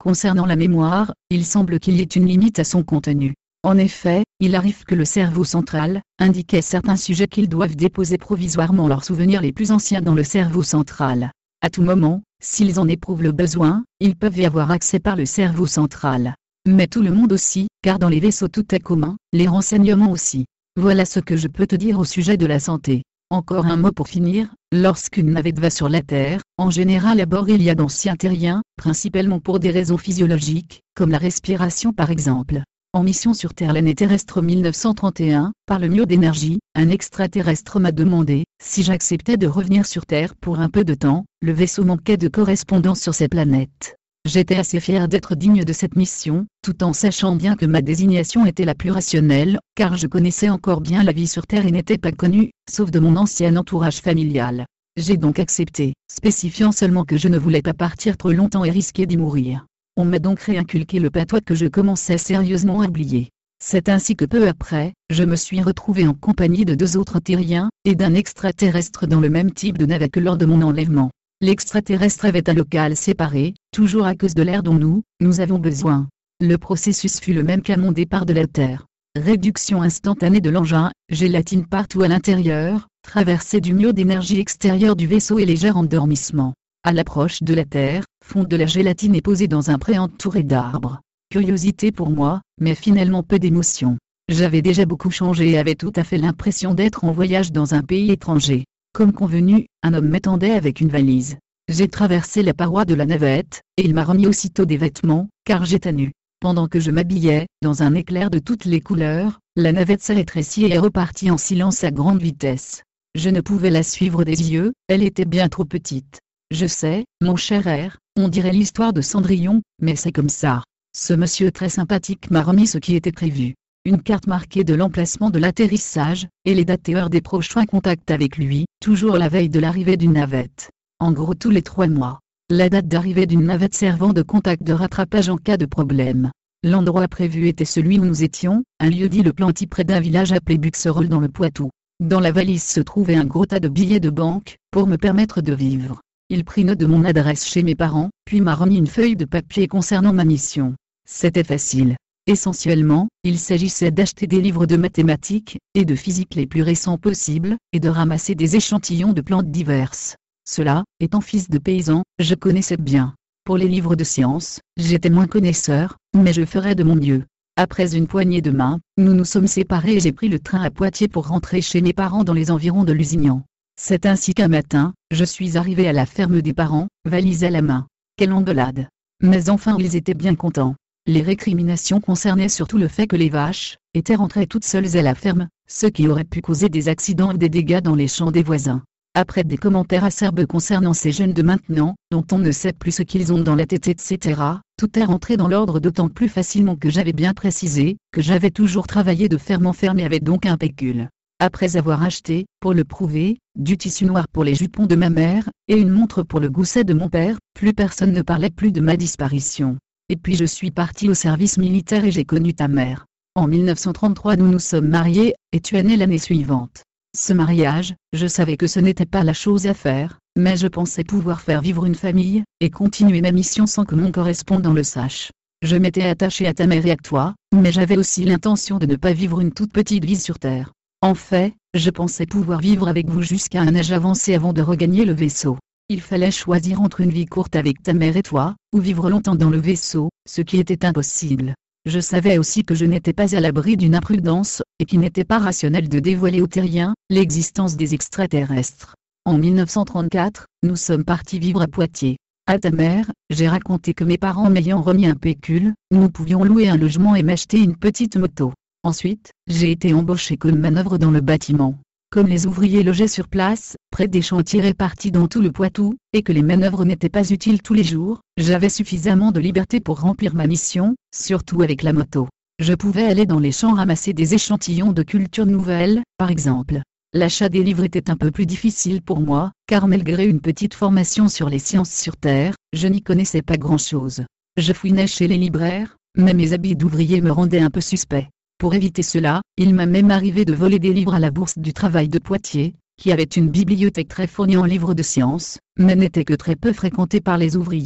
Concernant la mémoire, il semble qu'il y ait une limite à son contenu. En effet, il arrive que le cerveau central indique à certains sujets qu'ils doivent déposer provisoirement leurs souvenirs les plus anciens dans le cerveau central. À tout moment, s'ils en éprouvent le besoin, ils peuvent y avoir accès par le cerveau central. Mais tout le monde aussi, car dans les vaisseaux tout est commun, les renseignements aussi. Voilà ce que je peux te dire au sujet de la santé. Encore un mot pour finir, lorsqu'une navette va sur la Terre, en général à bord il y a d'anciens terriens, principalement pour des raisons physiologiques, comme la respiration par exemple. En mission sur Terre l'année terrestre 1931, par le Mio d'énergie, un extraterrestre m'a demandé si j'acceptais de revenir sur Terre pour un peu de temps. Le vaisseau manquait de correspondance sur cette planète. J'étais assez fier d'être digne de cette mission, tout en sachant bien que ma désignation était la plus rationnelle, car je connaissais encore bien la vie sur Terre et n'étais pas connu, sauf de mon ancien entourage familial. J'ai donc accepté, spécifiant seulement que je ne voulais pas partir trop longtemps et risquer d'y mourir. On m'a donc réinculqué le patois que je commençais sérieusement à oublier. C'est ainsi que peu après, je me suis retrouvé en compagnie de 2 autres terriens, et d'un extraterrestre dans le même type de navette que lors de mon enlèvement. L'extraterrestre avait un local séparé, toujours à cause de l'air dont nous avions besoin. Le processus fut le même qu'à mon départ de la Terre. Réduction instantanée de l'engin, gélatine partout à l'intérieur, traversée du Mio d'énergie extérieure du vaisseau et léger endormissement. À l'approche de la Terre, fonte de la gélatine est posée dans un pré entouré d'arbres. Curiosité pour moi, mais finalement peu d'émotion. J'avais déjà beaucoup changé et avais tout à fait l'impression d'être en voyage dans un pays étranger. Comme convenu, un homme m'attendait avec une valise. J'ai traversé la paroi de la navette, et il m'a remis aussitôt des vêtements, car j'étais nu. Pendant que je m'habillais, dans un éclair de toutes les couleurs, la navette s'est rétrécie et est repartie en silence à grande vitesse. Je ne pouvais la suivre des yeux, elle était bien trop petite. Je sais, mon cher R, on dirait l'histoire de Cendrillon, mais c'est comme ça. Ce monsieur très sympathique m'a remis ce qui était prévu. Une carte marquée de l'emplacement de l'atterrissage, et les dates et heures des prochains contacts avec lui, toujours la veille de l'arrivée d'une navette. En gros tous les 3 mois. La date d'arrivée d'une navette servant de contact de rattrapage en cas de problème. L'endroit prévu était celui où nous étions, un lieu dit le Planty près d'un village appelé Buxerolles dans le Poitou. Dans la valise se trouvait un gros tas de billets de banque, pour me permettre de vivre. Il prit note de mon adresse chez mes parents, puis m'a remis une feuille de papier concernant ma mission. C'était facile. Essentiellement, il s'agissait d'acheter des livres de mathématiques, et de physique les plus récents possibles, et de ramasser des échantillons de plantes diverses. Cela, étant fils de paysan, je connaissais bien. Pour les livres de sciences, j'étais moins connaisseur, mais je ferais de mon mieux. Après une poignée de main, nous nous sommes séparés et j'ai pris le train à Poitiers pour rentrer chez mes parents dans les environs de Lusignan. C'est ainsi qu'un matin, je suis arrivé à la ferme des parents, valise à la main. Quelle embelade! Mais enfin ils étaient bien contents. Les récriminations concernaient surtout le fait que les vaches étaient rentrées toutes seules à la ferme, ce qui aurait pu causer des accidents et des dégâts dans les champs des voisins. Après des commentaires acerbes concernant ces jeunes de maintenant, dont on ne sait plus ce qu'ils ont dans la tête etc., tout est rentré dans l'ordre d'autant plus facilement que j'avais bien précisé que j'avais toujours travaillé de ferme en ferme et avait donc un pécule. Après avoir acheté, pour le prouver, du tissu noir pour les jupons de ma mère, et une montre pour le gousset de mon père, plus personne ne parlait plus de ma disparition. Et puis je suis parti au service militaire et j'ai connu ta mère. En 1933 nous nous sommes mariés, et tu es né l'année suivante. Ce mariage, je savais que ce n'était pas la chose à faire, mais je pensais pouvoir faire vivre une famille, et continuer ma mission sans que mon correspondant le sache. Je m'étais attaché à ta mère et à toi, mais j'avais aussi l'intention de ne pas vivre une toute petite vie sur Terre. En fait, je pensais pouvoir vivre avec vous jusqu'à un âge avancé avant de regagner le vaisseau. Il fallait choisir entre une vie courte avec ta mère et toi, ou vivre longtemps dans le vaisseau, ce qui était impossible. Je savais aussi que je n'étais pas à l'abri d'une imprudence, et qu'il n'était pas rationnel de dévoiler aux terriens l'existence des extraterrestres. En 1934, nous sommes partis vivre à Poitiers. À ta mère, j'ai raconté que mes parents m'ayant remis un pécule, nous pouvions louer un logement et m'acheter une petite moto. Ensuite, j'ai été embauché comme manœuvre dans le bâtiment. Comme les ouvriers logeaient sur place, près des chantiers répartis dans tout le Poitou, et que les manœuvres n'étaient pas utiles tous les jours, j'avais suffisamment de liberté pour remplir ma mission, surtout avec la moto. Je pouvais aller dans les champs ramasser des échantillons de cultures nouvelles, par exemple. L'achat des livres était un peu plus difficile pour moi, car malgré une petite formation sur les sciences sur Terre, je n'y connaissais pas grand-chose. Je fouinais chez les libraires, mais mes habits d'ouvrier me rendaient un peu suspect. Pour éviter cela, il m'a même arrivé de voler des livres à la Bourse du Travail de Poitiers, qui avait une bibliothèque très fournie en livres de sciences, mais n'était que très peu fréquentée par les ouvriers.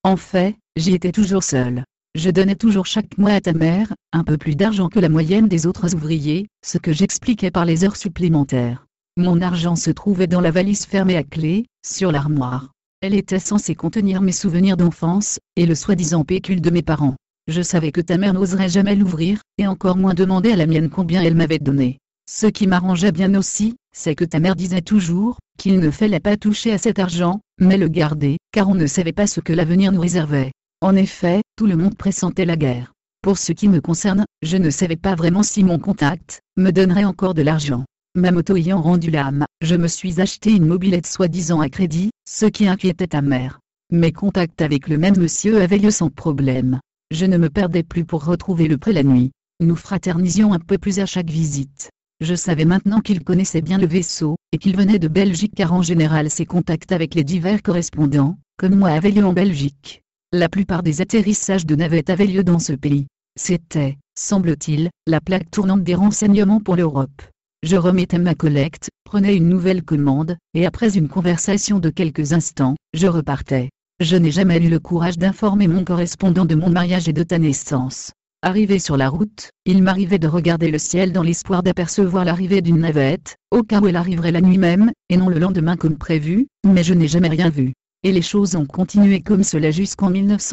En fait, j'y étais toujours seul. Je donnais toujours chaque mois à ta mère, un peu plus d'argent que la moyenne des autres ouvriers, ce que j'expliquais par les heures supplémentaires. Mon argent se trouvait dans la valise fermée à clé, sur l'armoire. Elle était censée contenir mes souvenirs d'enfance, et le soi-disant pécule de mes parents. Je savais que ta mère n'oserait jamais l'ouvrir, et encore moins demander à la mienne combien elle m'avait donné. Ce qui m'arrangeait bien aussi, c'est que ta mère disait toujours qu'il ne fallait pas toucher à cet argent, mais le garder, car on ne savait pas ce que l'avenir nous réservait. En effet, tout le monde pressentait la guerre. Pour ce qui me concerne, je ne savais pas vraiment si mon contact me donnerait encore de l'argent. Ma moto ayant rendu l'âme, je me suis acheté une mobilette soi-disant à crédit, ce qui inquiétait ta mère. Mes contacts avec le même monsieur avaient lieu sans problème. Je ne me perdais plus pour retrouver le pré la nuit. Nous fraternisions un peu plus à chaque visite. Je savais maintenant qu'il connaissait bien le vaisseau, et qu'il venait de Belgique car en général ses contacts avec les divers correspondants, comme moi, avaient lieu en Belgique. La plupart des atterrissages de navettes avaient lieu dans ce pays. C'était, semble-t-il, la plaque tournante des renseignements pour l'Europe. Je remettais ma collecte, prenais une nouvelle commande, et après une conversation de quelques instants, je repartais. Je n'ai jamais eu le courage d'informer mon correspondant de mon mariage et de ta naissance. Arrivé sur la route, il m'arrivait de regarder le ciel dans l'espoir d'apercevoir l'arrivée d'une navette, au cas où elle arriverait la nuit même, et non le lendemain comme prévu, mais je n'ai jamais rien vu. Et les choses ont continué comme cela jusqu'en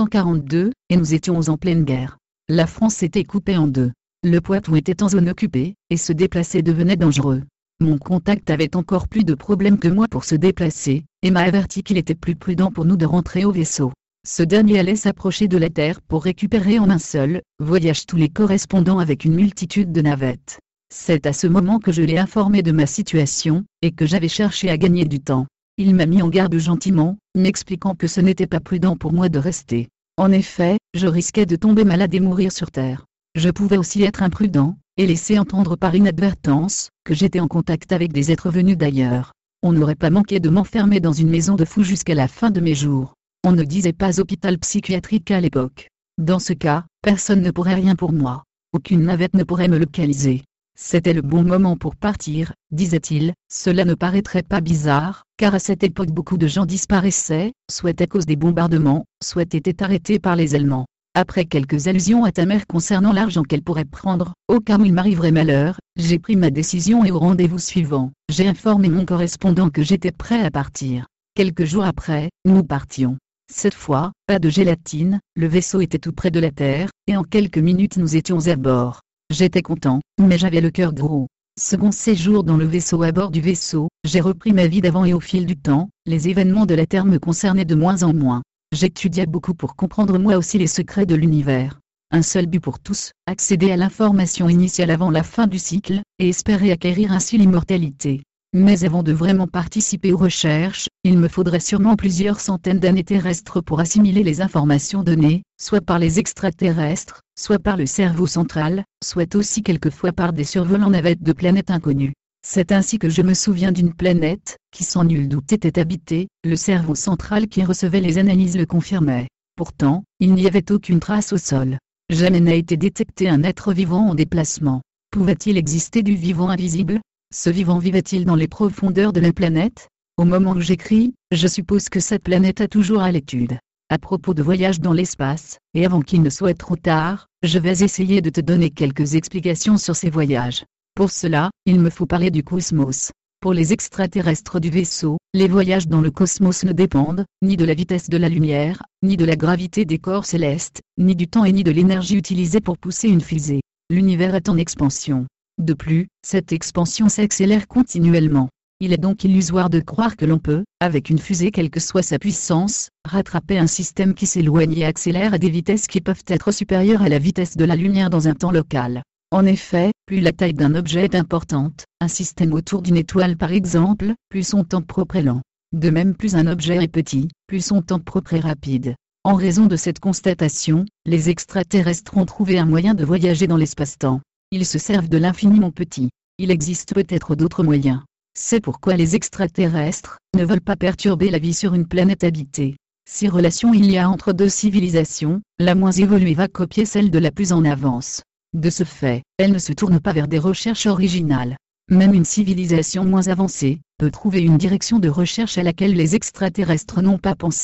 1942, et nous étions en pleine guerre. La France s'était coupée en deux. Le Poitou était en zone occupée, et se déplacer devenait dangereux. Mon contact avait encore plus de problèmes que moi pour se déplacer, et m'a averti qu'il était plus prudent pour nous de rentrer au vaisseau. Ce dernier allait s'approcher de la Terre pour récupérer en un seul voyage tous les correspondants avec une multitude de navettes. C'est à ce moment que je l'ai informé de ma situation, et que j'avais cherché à gagner du temps. Il m'a mis en garde gentiment, m'expliquant que ce n'était pas prudent pour moi de rester. En effet, je risquais de tomber malade et mourir sur Terre. Je pouvais aussi être imprudent, et laisser entendre par inadvertance que j'étais en contact avec des êtres venus d'ailleurs. On n'aurait pas manqué de m'enfermer dans une maison de fous jusqu'à la fin de mes jours. On ne disait pas hôpital psychiatrique à l'époque. Dans ce cas, personne ne pourrait rien pour moi. Aucune navette ne pourrait me localiser. C'était le bon moment pour partir, disait-il. Cela ne paraîtrait pas bizarre, car à cette époque beaucoup de gens disparaissaient, soit à cause des bombardements, soit étaient arrêtés par les Allemands. Après quelques allusions à ta mère concernant l'argent qu'elle pourrait prendre, au cas où il m'arriverait malheur, j'ai pris ma décision et au rendez-vous suivant, j'ai informé mon correspondant que j'étais prêt à partir. Quelques jours après, nous partions. Cette fois, pas de gélatine, le vaisseau était tout près de la Terre, et en quelques minutes nous étions à bord. J'étais content, mais j'avais le cœur gros. Second séjour dans le vaisseau. À bord du vaisseau, j'ai repris ma vie d'avant et au fil du temps, les événements de la Terre me concernaient de moins en moins. J'étudiais beaucoup pour comprendre moi aussi les secrets de l'univers. Un seul but pour tous, accéder à l'information initiale avant la fin du cycle, et espérer acquérir ainsi l'immortalité. Mais avant de vraiment participer aux recherches, il me faudrait sûrement plusieurs centaines d'années terrestres pour assimiler les informations données, soit par les extraterrestres, soit par le cerveau central, soit aussi quelquefois par des survolants navettes de planètes inconnues. C'est ainsi que je me souviens d'une planète, qui sans nul doute était habitée, le cerveau central qui recevait les analyses le confirmait. Pourtant, il n'y avait aucune trace au sol. Jamais n'a été détecté un être vivant en déplacement. Pouvait-il exister du vivant invisible ? Ce vivant vivait-il dans les profondeurs de la planète ? Au moment où j'écris, je suppose que cette planète est toujours à l'étude. À propos de voyage dans l'espace, et avant qu'il ne soit trop tard, je vais essayer de te donner quelques explications sur ces voyages. Pour cela, il me faut parler du cosmos. Pour les extraterrestres du vaisseau, les voyages dans le cosmos ne dépendent ni de la vitesse de la lumière, ni de la gravité des corps célestes, ni du temps et ni de l'énergie utilisée pour pousser une fusée. L'univers est en expansion. De plus, cette expansion s'accélère continuellement. Il est donc illusoire de croire que l'on peut, avec une fusée quelle que soit sa puissance, rattraper un système qui s'éloigne et accélère à des vitesses qui peuvent être supérieures à la vitesse de la lumière dans un temps local. En effet, plus la taille d'un objet est importante, un système autour d'une étoile par exemple, plus son temps propre est lent. De même, plus un objet est petit, plus son temps propre est rapide. En raison de cette constatation, les extraterrestres ont trouvé un moyen de voyager dans l'espace-temps. Ils se servent de l'infiniment petit. Il existe peut-être d'autres moyens. C'est pourquoi les extraterrestres ne veulent pas perturber la vie sur une planète habitée. Si relation il y a entre deux civilisations, la moins évoluée va copier celle de la plus en avance. De ce fait, elle ne se tourne pas vers des recherches originales. Même une civilisation moins avancée peut trouver une direction de recherche à laquelle les extraterrestres n'ont pas pensé.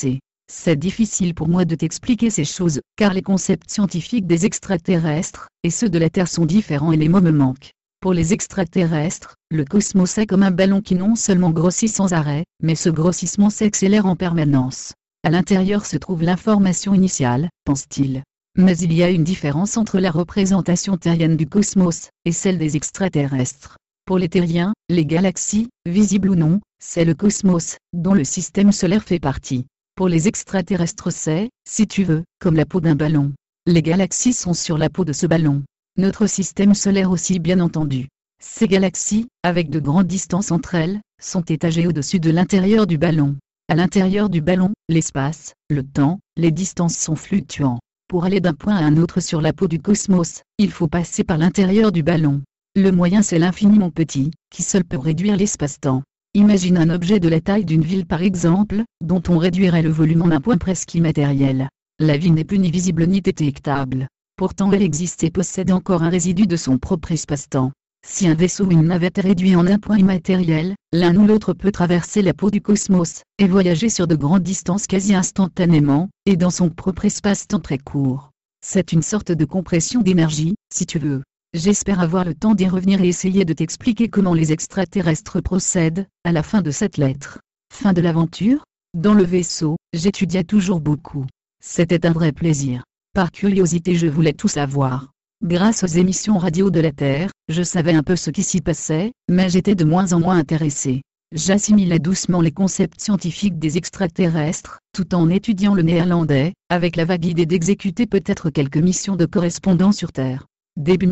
C'est difficile pour moi de t'expliquer ces choses, car les concepts scientifiques des extraterrestres et ceux de la Terre sont différents et les mots me manquent. Pour les extraterrestres, le cosmos est comme un ballon qui non seulement grossit sans arrêt, mais ce grossissement s'accélère en permanence. À l'intérieur se trouve l'information initiale, pense-t-il. Mais il y a une différence entre la représentation terrienne du cosmos et celle des extraterrestres. Pour les terriens, les galaxies, visibles ou non, c'est le cosmos, dont le système solaire fait partie. Pour les extraterrestres c'est, si tu veux, comme la peau d'un ballon. Les galaxies sont sur la peau de ce ballon. Notre système solaire aussi bien entendu. Ces galaxies, avec de grandes distances entre elles, sont étagées au-dessus de l'intérieur du ballon. À l'intérieur du ballon, l'espace, le temps, les distances sont fluctuants. Pour aller d'un point à un autre sur la peau du cosmos, il faut passer par l'intérieur du ballon. Le moyen c'est l'infiniment petit, qui seul peut réduire l'espace-temps. Imagine un objet de la taille d'une ville par exemple, dont on réduirait le volume en un point presque immatériel. La vie n'est plus ni visible ni détectable. Pourtant elle existe et possède encore un résidu de son propre espace-temps. Si un vaisseau ou une navette est réduit en un point immatériel, l'un ou l'autre peut traverser la peau du cosmos, et voyager sur de grandes distances quasi instantanément, et dans son propre espace-temps très court. C'est une sorte de compression d'énergie, si tu veux. J'espère avoir le temps d'y revenir et essayer de t'expliquer comment les extraterrestres procèdent, à la fin de cette lettre. Fin de l'aventure. Dans le vaisseau, j'étudiais toujours beaucoup. C'était un vrai plaisir. Par curiosité je voulais tout savoir. Grâce aux émissions radio de la Terre, je savais un peu ce qui s'y passait, mais j'étais de moins en moins intéressé. J'assimilais doucement les concepts scientifiques des extraterrestres, tout en étudiant le néerlandais, avec la vague idée d'exécuter peut-être quelques missions de correspondants sur Terre. Début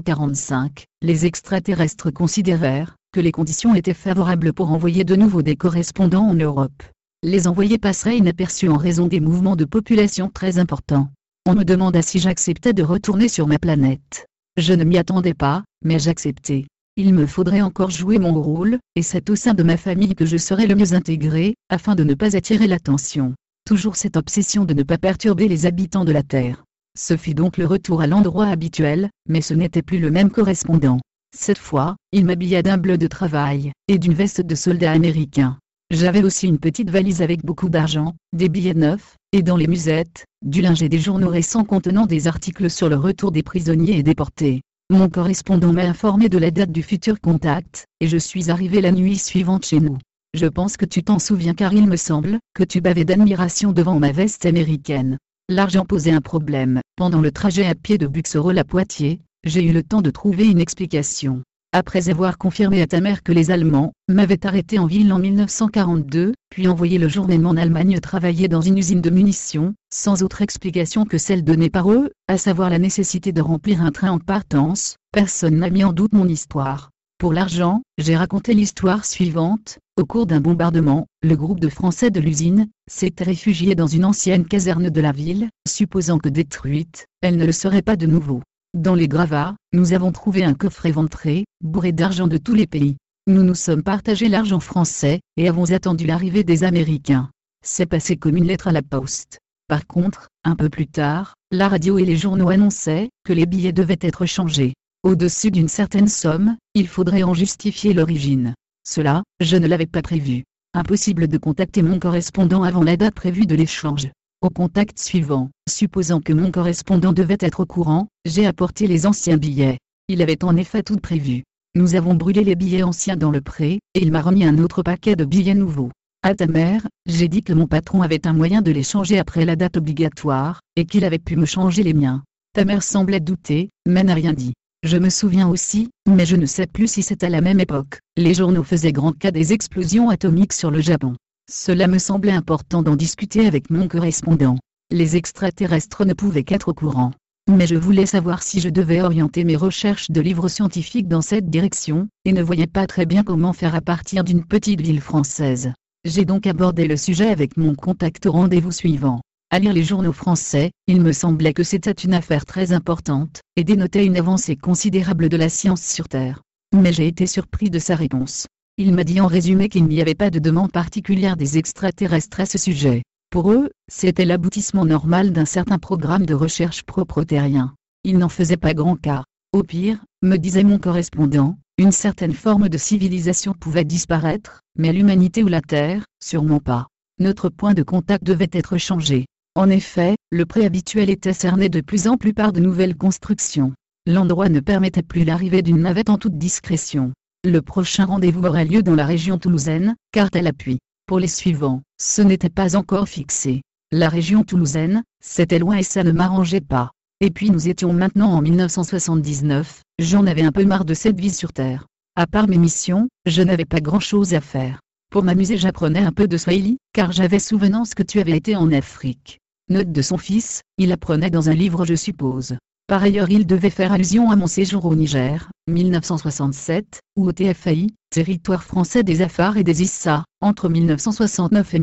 1945, les extraterrestres considérèrent que les conditions étaient favorables pour envoyer de nouveau des correspondants en Europe. Les envoyés passeraient inaperçus en raison des mouvements de population très importants. On me demanda si j'acceptais de retourner sur ma planète. Je ne m'y attendais pas, mais j'acceptais. Il me faudrait encore jouer mon rôle, et c'est au sein de ma famille que je serais le mieux intégré, afin de ne pas attirer l'attention. Toujours cette obsession de ne pas perturber les habitants de la Terre. Ce fut donc le retour à l'endroit habituel, mais ce n'était plus le même correspondant. Cette fois, il m'habilla d'un bleu de travail, et d'une veste de soldat américain. J'avais aussi une petite valise avec beaucoup d'argent, des billets neufs, et dans les musettes, du linge et des journaux récents contenant des articles sur le retour des prisonniers et déportés. Mon correspondant m'a informé de la date du futur contact, et je suis arrivé la nuit suivante chez nous. Je pense que tu t'en souviens car il me semble que tu bavais d'admiration devant ma veste américaine. L'argent posait un problème. Pendant le trajet à pied de Buxerolles à Poitiers, j'ai eu le temps de trouver une explication. Après avoir confirmé à ta mère que les Allemands m'avaient arrêté en ville en 1942, puis envoyé le jour même en Allemagne travailler dans une usine de munitions, sans autre explication que celle donnée par eux, à savoir la nécessité de remplir un train en partance, personne n'a mis en doute mon histoire. Pour l'argent, j'ai raconté l'histoire suivante. Au cours d'un bombardement, le groupe de Français de l'usine s'était réfugié dans une ancienne caserne de la ville, supposant que détruite, elle ne le serait pas de nouveau. Dans les gravats, nous avons trouvé un coffre éventré, bourré d'argent de tous les pays. Nous nous sommes partagés l'argent français, et avons attendu l'arrivée des Américains. C'est passé comme une lettre à la poste. Par contre, un peu plus tard, la radio et les journaux annonçaient que les billets devaient être changés. Au-dessus d'une certaine somme, il faudrait en justifier l'origine. Cela, je ne l'avais pas prévu. Impossible de contacter mon correspondant avant la date prévue de l'échange. Au contact suivant, supposant que mon correspondant devait être au courant, j'ai apporté les anciens billets. Il avait en effet tout prévu. Nous avons brûlé les billets anciens dans le pré, et il m'a remis un autre paquet de billets nouveaux. À ta mère, j'ai dit que mon patron avait un moyen de les changer après la date obligatoire, et qu'il avait pu me changer les miens. Ta mère semblait douter, mais n'a rien dit. Je me souviens aussi, mais je ne sais plus si c'est à la même époque, les journaux faisaient grand cas des explosions atomiques sur le Japon. Cela me semblait important d'en discuter avec mon correspondant. Les extraterrestres ne pouvaient qu'être au courant. Mais je voulais savoir si je devais orienter mes recherches de livres scientifiques dans cette direction, et ne voyais pas très bien comment faire à partir d'une petite ville française. J'ai donc abordé le sujet avec mon contact au rendez-vous suivant. À lire les journaux français, il me semblait que c'était une affaire très importante, et dénotait une avancée considérable de la science sur Terre. Mais j'ai été surpris de sa réponse. Il m'a dit en résumé qu'il n'y avait pas de demande particulière des extraterrestres à ce sujet. Pour eux, c'était l'aboutissement normal d'un certain programme de recherche propre aux terriens. Ils n'en faisaient pas grand cas. Au pire, me disait mon correspondant, une certaine forme de civilisation pouvait disparaître, mais l'humanité ou la Terre, sûrement pas. Notre point de contact devait être changé. En effet, le pré habituel était cerné de plus en plus par de nouvelles constructions. L'endroit ne permettait plus l'arrivée d'une navette en toute discrétion. Le prochain rendez-vous aurait lieu dans la région toulousaine, carte à l'appui. Pour les suivants, ce n'était pas encore fixé. La région toulousaine, c'était loin et ça ne m'arrangeait pas. Et puis nous étions maintenant en 1979, j'en avais un peu marre de cette vie sur Terre. À part mes missions, je n'avais pas grand-chose à faire. Pour m'amuser j'apprenais un peu de Swahili, car j'avais souvenance que tu avais été en Afrique. Note de son fils, il apprenait dans un livre je suppose. Par ailleurs il devait faire allusion à mon séjour au Niger, 1967, ou au TFAI, territoire français des Afars et des Issa, entre 1969 et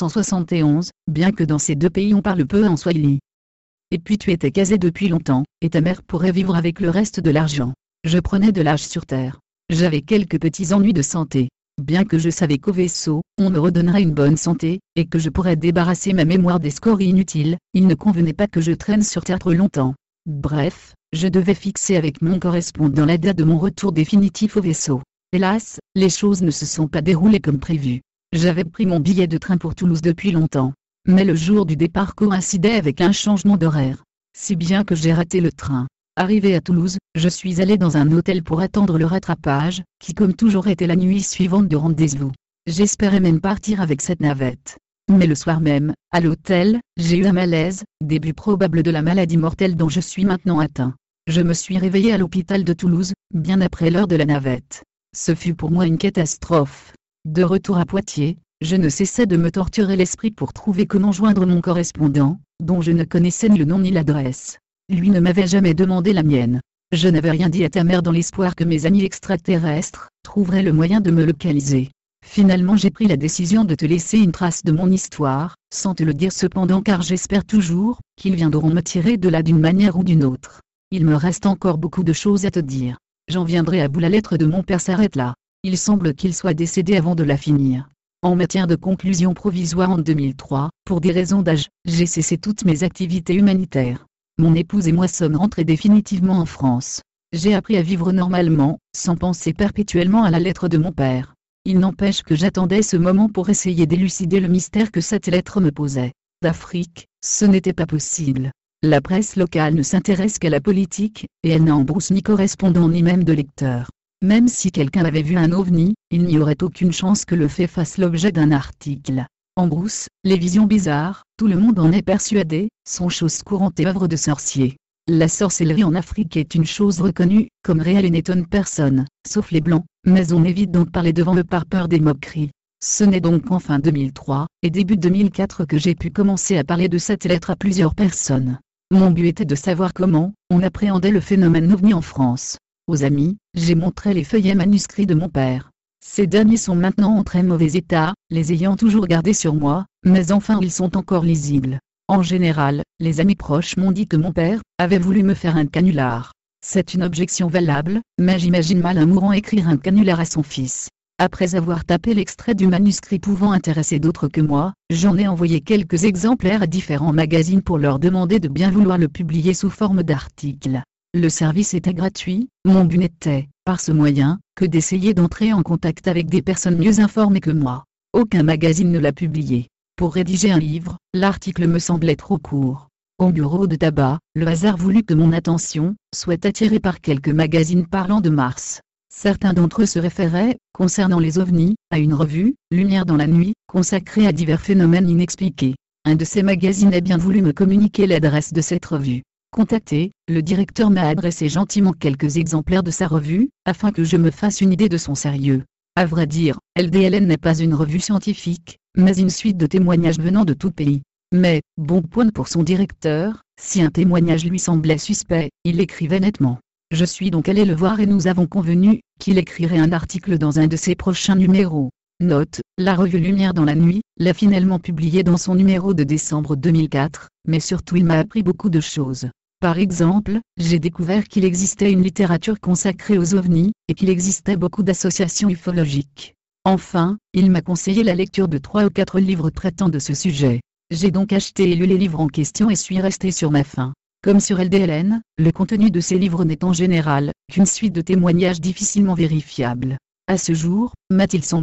1971, bien que dans ces deux pays on parle peu en Swahili. Et puis tu étais casé depuis longtemps, et ta mère pourrait vivre avec le reste de l'argent. Je prenais de l'âge sur Terre. J'avais quelques petits ennuis de santé. Bien que je savais qu'au vaisseau, on me redonnerait une bonne santé, et que je pourrais débarrasser ma mémoire des scores inutiles, il ne convenait pas que je traîne sur Terre trop longtemps. Bref, je devais fixer avec mon correspondant la date de mon retour définitif au vaisseau. Hélas, les choses ne se sont pas déroulées comme prévu. J'avais pris mon billet de train pour Toulouse depuis longtemps. Mais le jour du départ coïncidait avec un changement d'horaire. Si bien que j'ai raté le train. Arrivé à Toulouse, je suis allé dans un hôtel pour attendre le rattrapage, qui comme toujours était la nuit suivante du rendez-vous. J'espérais même partir avec cette navette. Mais le soir même, à l'hôtel, j'ai eu un malaise, début probable de la maladie mortelle dont je suis maintenant atteint. Je me suis réveillé à l'hôpital de Toulouse, bien après l'heure de la navette. Ce fut pour moi une catastrophe. De retour à Poitiers, je ne cessais de me torturer l'esprit pour trouver comment joindre mon correspondant, dont je ne connaissais ni le nom ni l'adresse. Lui ne m'avait jamais demandé la mienne. Je n'avais rien dit à ta mère dans l'espoir que mes amis extraterrestres trouveraient le moyen de me localiser. Finalement j'ai pris la décision de te laisser une trace de mon histoire, sans te le dire cependant car j'espère toujours qu'ils viendront me tirer de là d'une manière ou d'une autre. Il me reste encore beaucoup de choses à te dire. J'en viendrai à bout, la lettre de mon père s'arrête là. Il semble qu'il soit décédé avant de la finir. En matière de conclusion provisoire en 2003, pour des raisons d'âge, j'ai cessé toutes mes activités humanitaires. Mon épouse et moi sommes rentrés définitivement en France. J'ai appris à vivre normalement, sans penser perpétuellement à la lettre de mon père. Il n'empêche que j'attendais ce moment pour essayer d'élucider le mystère que cette lettre me posait. D'Afrique, ce n'était pas possible. La presse locale ne s'intéresse qu'à la politique, et elle n'a en brousse ni correspondant ni même de lecteur. Même si quelqu'un avait vu un ovni, il n'y aurait aucune chance que le fait fasse l'objet d'un article. En brousse, les visions bizarres, tout le monde en est persuadé, sont choses courantes et œuvres de sorciers. La sorcellerie en Afrique est une chose reconnue, comme réelle et n'étonne personne, sauf les Blancs, mais on évite d'en parler devant eux par peur des moqueries. Ce n'est donc qu'en fin 2003, et début 2004 que j'ai pu commencer à parler de cette lettre à plusieurs personnes. Mon but était de savoir comment on appréhendait le phénomène ovni en France. Aux amis, j'ai montré les feuillets manuscrits de mon père. Ces derniers sont maintenant en très mauvais état, les ayant toujours gardés sur moi, mais enfin ils sont encore lisibles. En général, les amis proches m'ont dit que mon père avait voulu me faire un canular. C'est une objection valable, mais j'imagine mal un mourant écrire un canular à son fils. Après avoir tapé l'extrait du manuscrit pouvant intéresser d'autres que moi, j'en ai envoyé quelques exemplaires à différents magazines pour leur demander de bien vouloir le publier sous forme d'article. Le service était gratuit, mon but n'était, par ce moyen, que d'essayer d'entrer en contact avec des personnes mieux informées que moi. Aucun magazine ne l'a publié. Pour rédiger un livre, l'article me semblait trop court. Au bureau de tabac, le hasard voulut que mon attention soit attirée par quelques magazines parlant de Mars. Certains d'entre eux se référaient, concernant les ovnis, à une revue, Lumière dans la nuit, consacrée à divers phénomènes inexpliqués. Un de ces magazines a bien voulu me communiquer l'adresse de cette revue. Contacté, le directeur m'a adressé gentiment quelques exemplaires de sa revue, afin que je me fasse une idée de son sérieux. À vrai dire, LDLN n'est pas une revue scientifique, mais une suite de témoignages venant de tout pays. Mais, bon point pour son directeur, si un témoignage lui semblait suspect, il l'écrivait nettement. Je suis donc allé le voir et nous avons convenu qu'il écrirait un article dans un de ses prochains numéros. Note, la revue Lumière dans la nuit l'a finalement publié dans son numéro de décembre 2004, mais surtout il m'a appris beaucoup de choses. Par exemple, j'ai découvert qu'il existait une littérature consacrée aux ovnis, et qu'il existait beaucoup d'associations ufologiques. Enfin, il m'a conseillé la lecture de 3 ou 4 livres traitant de ce sujet. J'ai donc acheté et lu les livres en question et suis resté sur ma faim. Comme sur LDLN, le contenu de ces livres n'est en général qu'une suite de témoignages difficilement vérifiables. À ce jour, m'a-t-il semblé,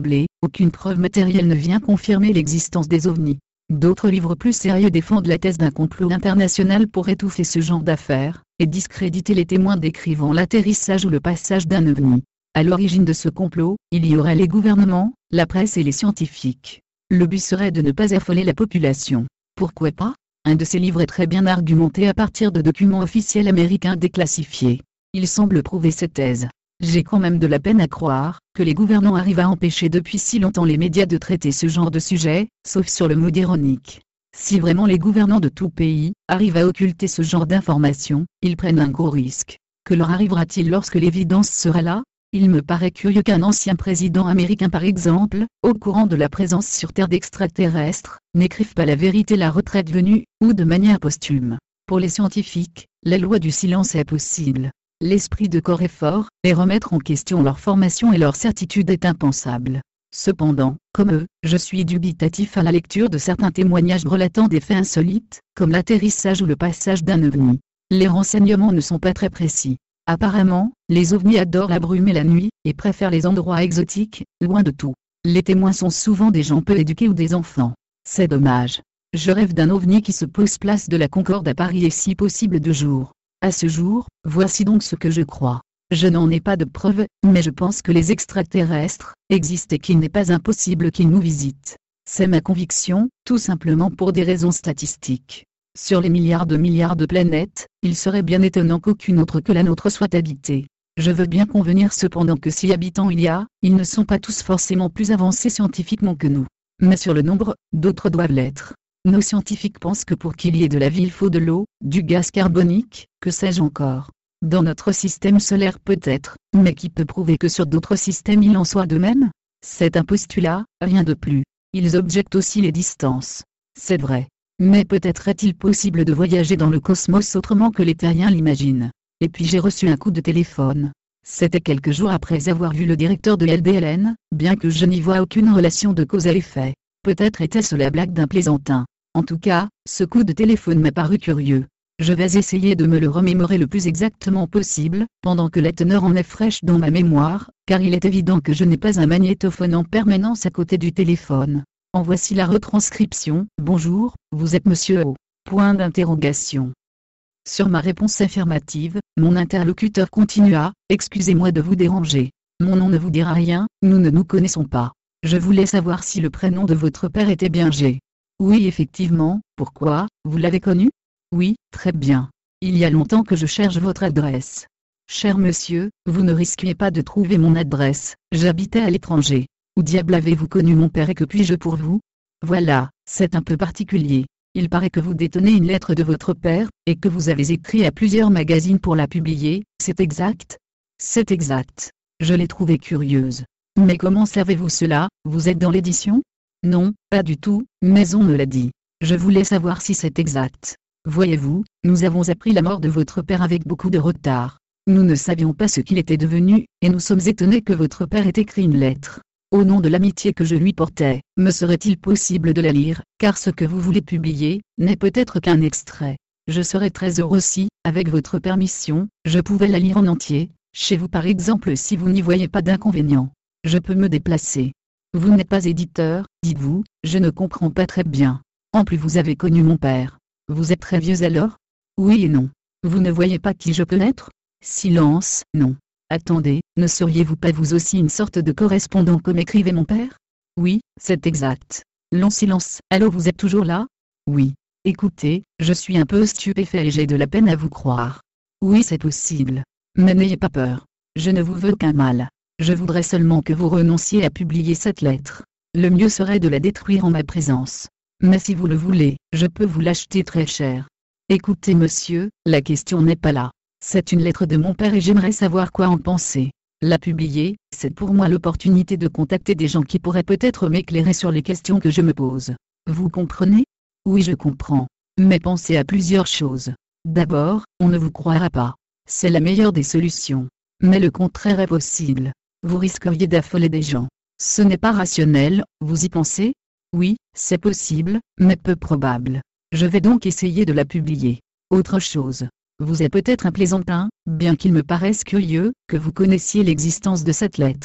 aucune preuve matérielle ne vient confirmer l'existence des ovnis. D'autres livres plus sérieux défendent la thèse d'un complot international pour étouffer ce genre d'affaires, et discréditer les témoins décrivant l'atterrissage ou le passage d'un ovni. À l'origine de ce complot, il y aurait les gouvernements, la presse et les scientifiques. Le but serait de ne pas affoler la population. Pourquoi pas? Un de ces livres est très bien argumenté à partir de documents officiels américains déclassifiés. Il semble prouver cette thèse. J'ai quand même de la peine à croire que les gouvernants arrivent à empêcher depuis si longtemps les médias de traiter ce genre de sujet, sauf sur le mode ironique. Si vraiment les gouvernants de tout pays arrivent à occulter ce genre d'informations, ils prennent un gros risque. Que leur arrivera-t-il lorsque l'évidence sera là? Il me paraît curieux qu'un ancien président américain par exemple, au courant de la présence sur Terre d'extraterrestres, n'écrive pas la vérité la retraite venue, ou de manière posthume. Pour les scientifiques, la loi du silence est possible. L'esprit de corps est fort, et remettre en question leur formation et leur certitude est impensable. Cependant, comme eux, je suis dubitatif à la lecture de certains témoignages relatant des faits insolites, comme l'atterrissage ou le passage d'un ovni. Les renseignements ne sont pas très précis. Apparemment, les ovnis adorent la brume et la nuit, et préfèrent les endroits exotiques, loin de tout. Les témoins sont souvent des gens peu éduqués ou des enfants. C'est dommage. Je rêve d'un ovni qui se pose place de la Concorde à Paris et si possible de jour. À ce jour, voici donc ce que je crois. Je n'en ai pas de preuves, mais je pense que les extraterrestres existent et qu'il n'est pas impossible qu'ils nous visitent. C'est ma conviction, tout simplement pour des raisons statistiques. Sur les milliards de planètes, il serait bien étonnant qu'aucune autre que la nôtre soit habitée. Je veux bien convenir cependant que si habitants il y a, ils ne sont pas tous forcément plus avancés scientifiquement que nous. Mais sur le nombre, d'autres doivent l'être. Nos scientifiques pensent que pour qu'il y ait de la vie il faut de l'eau, du gaz carbonique, que sais-je encore. Dans notre système solaire peut-être, mais qui peut prouver que sur d'autres systèmes il en soit de même? C'est un postulat, rien de plus. Ils objectent aussi les distances. C'est vrai. Mais peut-être est-il possible de voyager dans le cosmos autrement que les terriens l'imaginent. Et puis j'ai reçu un coup de téléphone. C'était quelques jours après avoir vu le directeur de LDLN, bien que je n'y vois aucune relation de cause à effet. Peut-être était-ce la blague d'un plaisantin. En tout cas, ce coup de téléphone m'a paru curieux. Je vais essayer de me le remémorer le plus exactement possible, pendant que la teneur en est fraîche dans ma mémoire, car il est évident que je n'ai pas un magnétophone en permanence à côté du téléphone. En voici la retranscription. Bonjour, vous êtes monsieur O. Point d'interrogation. Sur ma réponse affirmative, mon interlocuteur continua, excusez-moi de vous déranger. Mon nom ne vous dira rien, nous ne nous connaissons pas. Je voulais savoir si le prénom de votre père était bien G. Oui effectivement, pourquoi, vous l'avez connu? Oui, très bien. Il y a longtemps que je cherche votre adresse. Cher monsieur, vous ne risquiez pas de trouver mon adresse, j'habitais à l'étranger. Où diable avez-vous connu mon père et que puis-je pour vous? Voilà, c'est un peu particulier. Il paraît que vous détenez une lettre de votre père, et que vous avez écrit à plusieurs magazines pour la publier, c'est exact? C'est exact. Je l'ai trouvée curieuse. Mais comment savez-vous cela? Vous êtes dans l'édition? Non, pas du tout, mais on me l'a dit. Je voulais savoir si c'est exact. Voyez-vous, nous avons appris la mort de votre père avec beaucoup de retard. Nous ne savions pas ce qu'il était devenu, et nous sommes étonnés que votre père ait écrit une lettre. Au nom de l'amitié que je lui portais, me serait-il possible de la lire, car ce que vous voulez publier, n'est peut-être qu'un extrait. Je serais très heureux si, avec votre permission, je pouvais la lire en entier, chez vous par exemple si vous n'y voyez pas d'inconvénient. Je peux me déplacer. Vous n'êtes pas éditeur, dites-vous, je ne comprends pas très bien. En plus vous avez connu mon père. Vous êtes très vieux alors? Oui et non. Vous ne voyez pas qui je peux être? Silence, non. Attendez, ne seriez-vous pas vous aussi une sorte de correspondant comme écrivait mon père? Oui, c'est exact. Long silence. Allô, vous êtes toujours là? Oui. Écoutez, je suis un peu stupéfait et j'ai de la peine à vous croire. Oui, c'est possible. Mais n'ayez pas peur. Je ne vous veux qu'un mal. Je voudrais seulement que vous renonciez à publier cette lettre. Le mieux serait de la détruire en ma présence. Mais si vous le voulez, je peux vous l'acheter très cher. Écoutez monsieur, la question n'est pas là. C'est une lettre de mon père et j'aimerais savoir quoi en penser. La publier, c'est pour moi l'opportunité de contacter des gens qui pourraient peut-être m'éclairer sur les questions que je me pose. Vous comprenez? Oui, je comprends. Mais pensez à plusieurs choses. D'abord, on ne vous croira pas. C'est la meilleure des solutions. Mais le contraire est possible. Vous risqueriez d'affoler des gens. Ce n'est pas rationnel, vous y pensez? Oui, c'est possible, mais peu probable. Je vais donc essayer de la publier. Autre chose. Vous êtes peut-être un plaisantin, bien qu'il me paraisse curieux que vous connaissiez l'existence de cette lettre.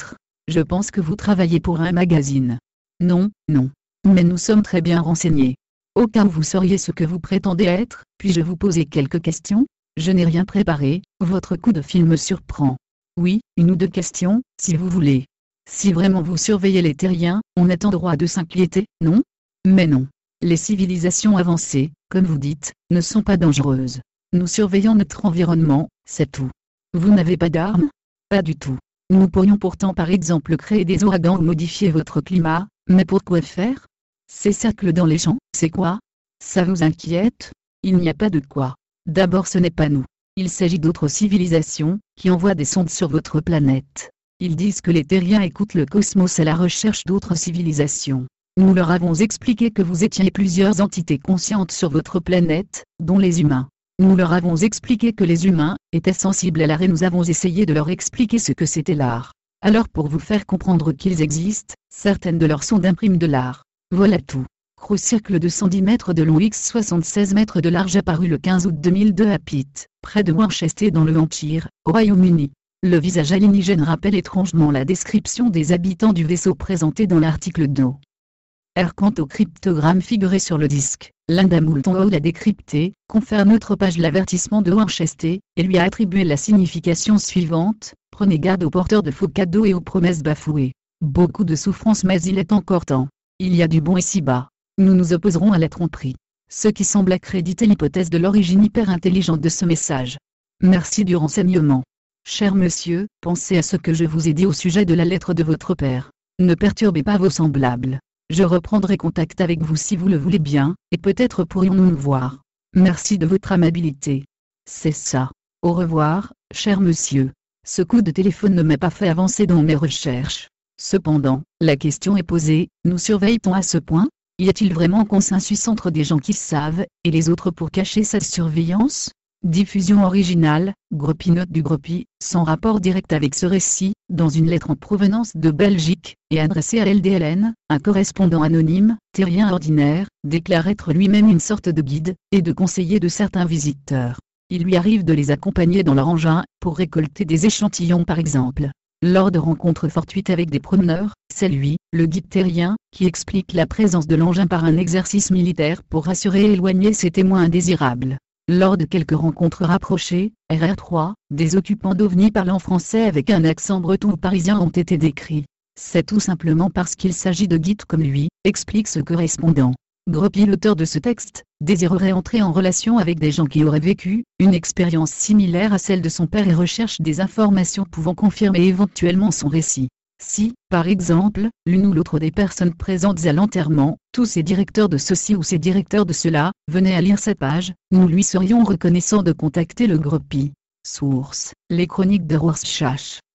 Je pense que vous travaillez pour un magazine. Non, non. Mais nous sommes très bien renseignés. Au cas où vous sauriez ce que vous prétendez être, puis-je vous poser quelques questions? Je n'ai rien préparé, votre coup de fil me surprend. Oui, une ou deux questions, si vous voulez. Si vraiment vous surveillez les terriens, on est en droit de s'inquiéter, non? Mais non. Les civilisations avancées, comme vous dites, ne sont pas dangereuses. Nous surveillons notre environnement, c'est tout. Vous n'avez pas d'armes? Pas du tout. Nous pourrions pourtant par exemple créer des ouragans ou modifier votre climat, mais pour quoi faire? Ces cercles dans les champs, c'est quoi? Ça vous inquiète? Il n'y a pas de quoi. D'abord ce n'est pas nous. Il s'agit d'autres civilisations, qui envoient des sondes sur votre planète. Ils disent que les terriens écoutent le cosmos à la recherche d'autres civilisations. Nous leur avons expliqué que vous étiez plusieurs entités conscientes sur votre planète, dont les humains. Nous leur avons expliqué que les humains étaient sensibles à l'art et nous avons essayé de leur expliquer ce que c'était l'art. Alors pour vous faire comprendre qu'ils existent, certaines de leurs sondes impriment de l'art. Voilà tout. Gros-cercle de 110 mètres de long x 76 mètres de large apparu le 15 août 2002 à Pitt, près de Winchester dans le Hampshire, au Royaume-Uni. Le visage alienígène rappelle étrangement la description des habitants du vaisseau présenté dans l'article d'O. R. Quant au cryptogramme figuré sur le disque, Linda Moulton Hall l'a décrypté, confère notre page l'avertissement de Winchester, et lui a attribué la signification suivante: prenez garde aux porteurs de faux cadeaux et aux promesses bafouées. Beaucoup de souffrance mais il est encore temps. Il y a du bon ici-bas. Nous nous opposerons à la tromperie. Ce qui semble accréditer l'hypothèse de l'origine hyper intelligente de ce message. Merci du renseignement. Cher monsieur, pensez à ce que je vous ai dit au sujet de la lettre de votre père. Ne perturbez pas vos semblables. Je reprendrai contact avec vous si vous le voulez bien, et peut-être pourrions-nous nous voir. Merci de votre amabilité. C'est ça. Au revoir, cher monsieur. Ce coup de téléphone ne m'a pas fait avancer dans mes recherches. Cependant, la question est posée, nous surveille-t-on à ce point? Y a-t-il vraiment consensus entre des gens qui savent, et les autres pour cacher sa surveillance? Diffusion originale, Gropi note du Gropi, sans rapport direct avec ce récit, dans une lettre en provenance de Belgique, et adressée à LDLN, un correspondant anonyme, terrien ordinaire, déclare être lui-même une sorte de guide, et de conseiller de certains visiteurs. Il lui arrive de les accompagner dans leur engin, pour récolter des échantillons par exemple. Lors de rencontres fortuites avec des promeneurs, c'est lui, le guide terrien, qui explique la présence de l'engin par un exercice militaire pour rassurer et éloigner ces témoins indésirables. Lors de quelques rencontres rapprochées, RR3, des occupants d'OVNI parlant français avec un accent breton ou parisien ont été décrits. C'est tout simplement parce qu'il s'agit de guides comme lui, explique ce correspondant. Gropi, l'auteur de ce texte, désirerait entrer en relation avec des gens qui auraient vécu une expérience similaire à celle de son père et recherche des informations pouvant confirmer éventuellement son récit. Si, par exemple, l'une ou l'autre des personnes présentes à l'enterrement, tous ces directeurs de ceci ou ces directeurs de cela, venaient à lire cette page, nous lui serions reconnaissants de contacter le Gropi. Source: les chroniques de Rorschach.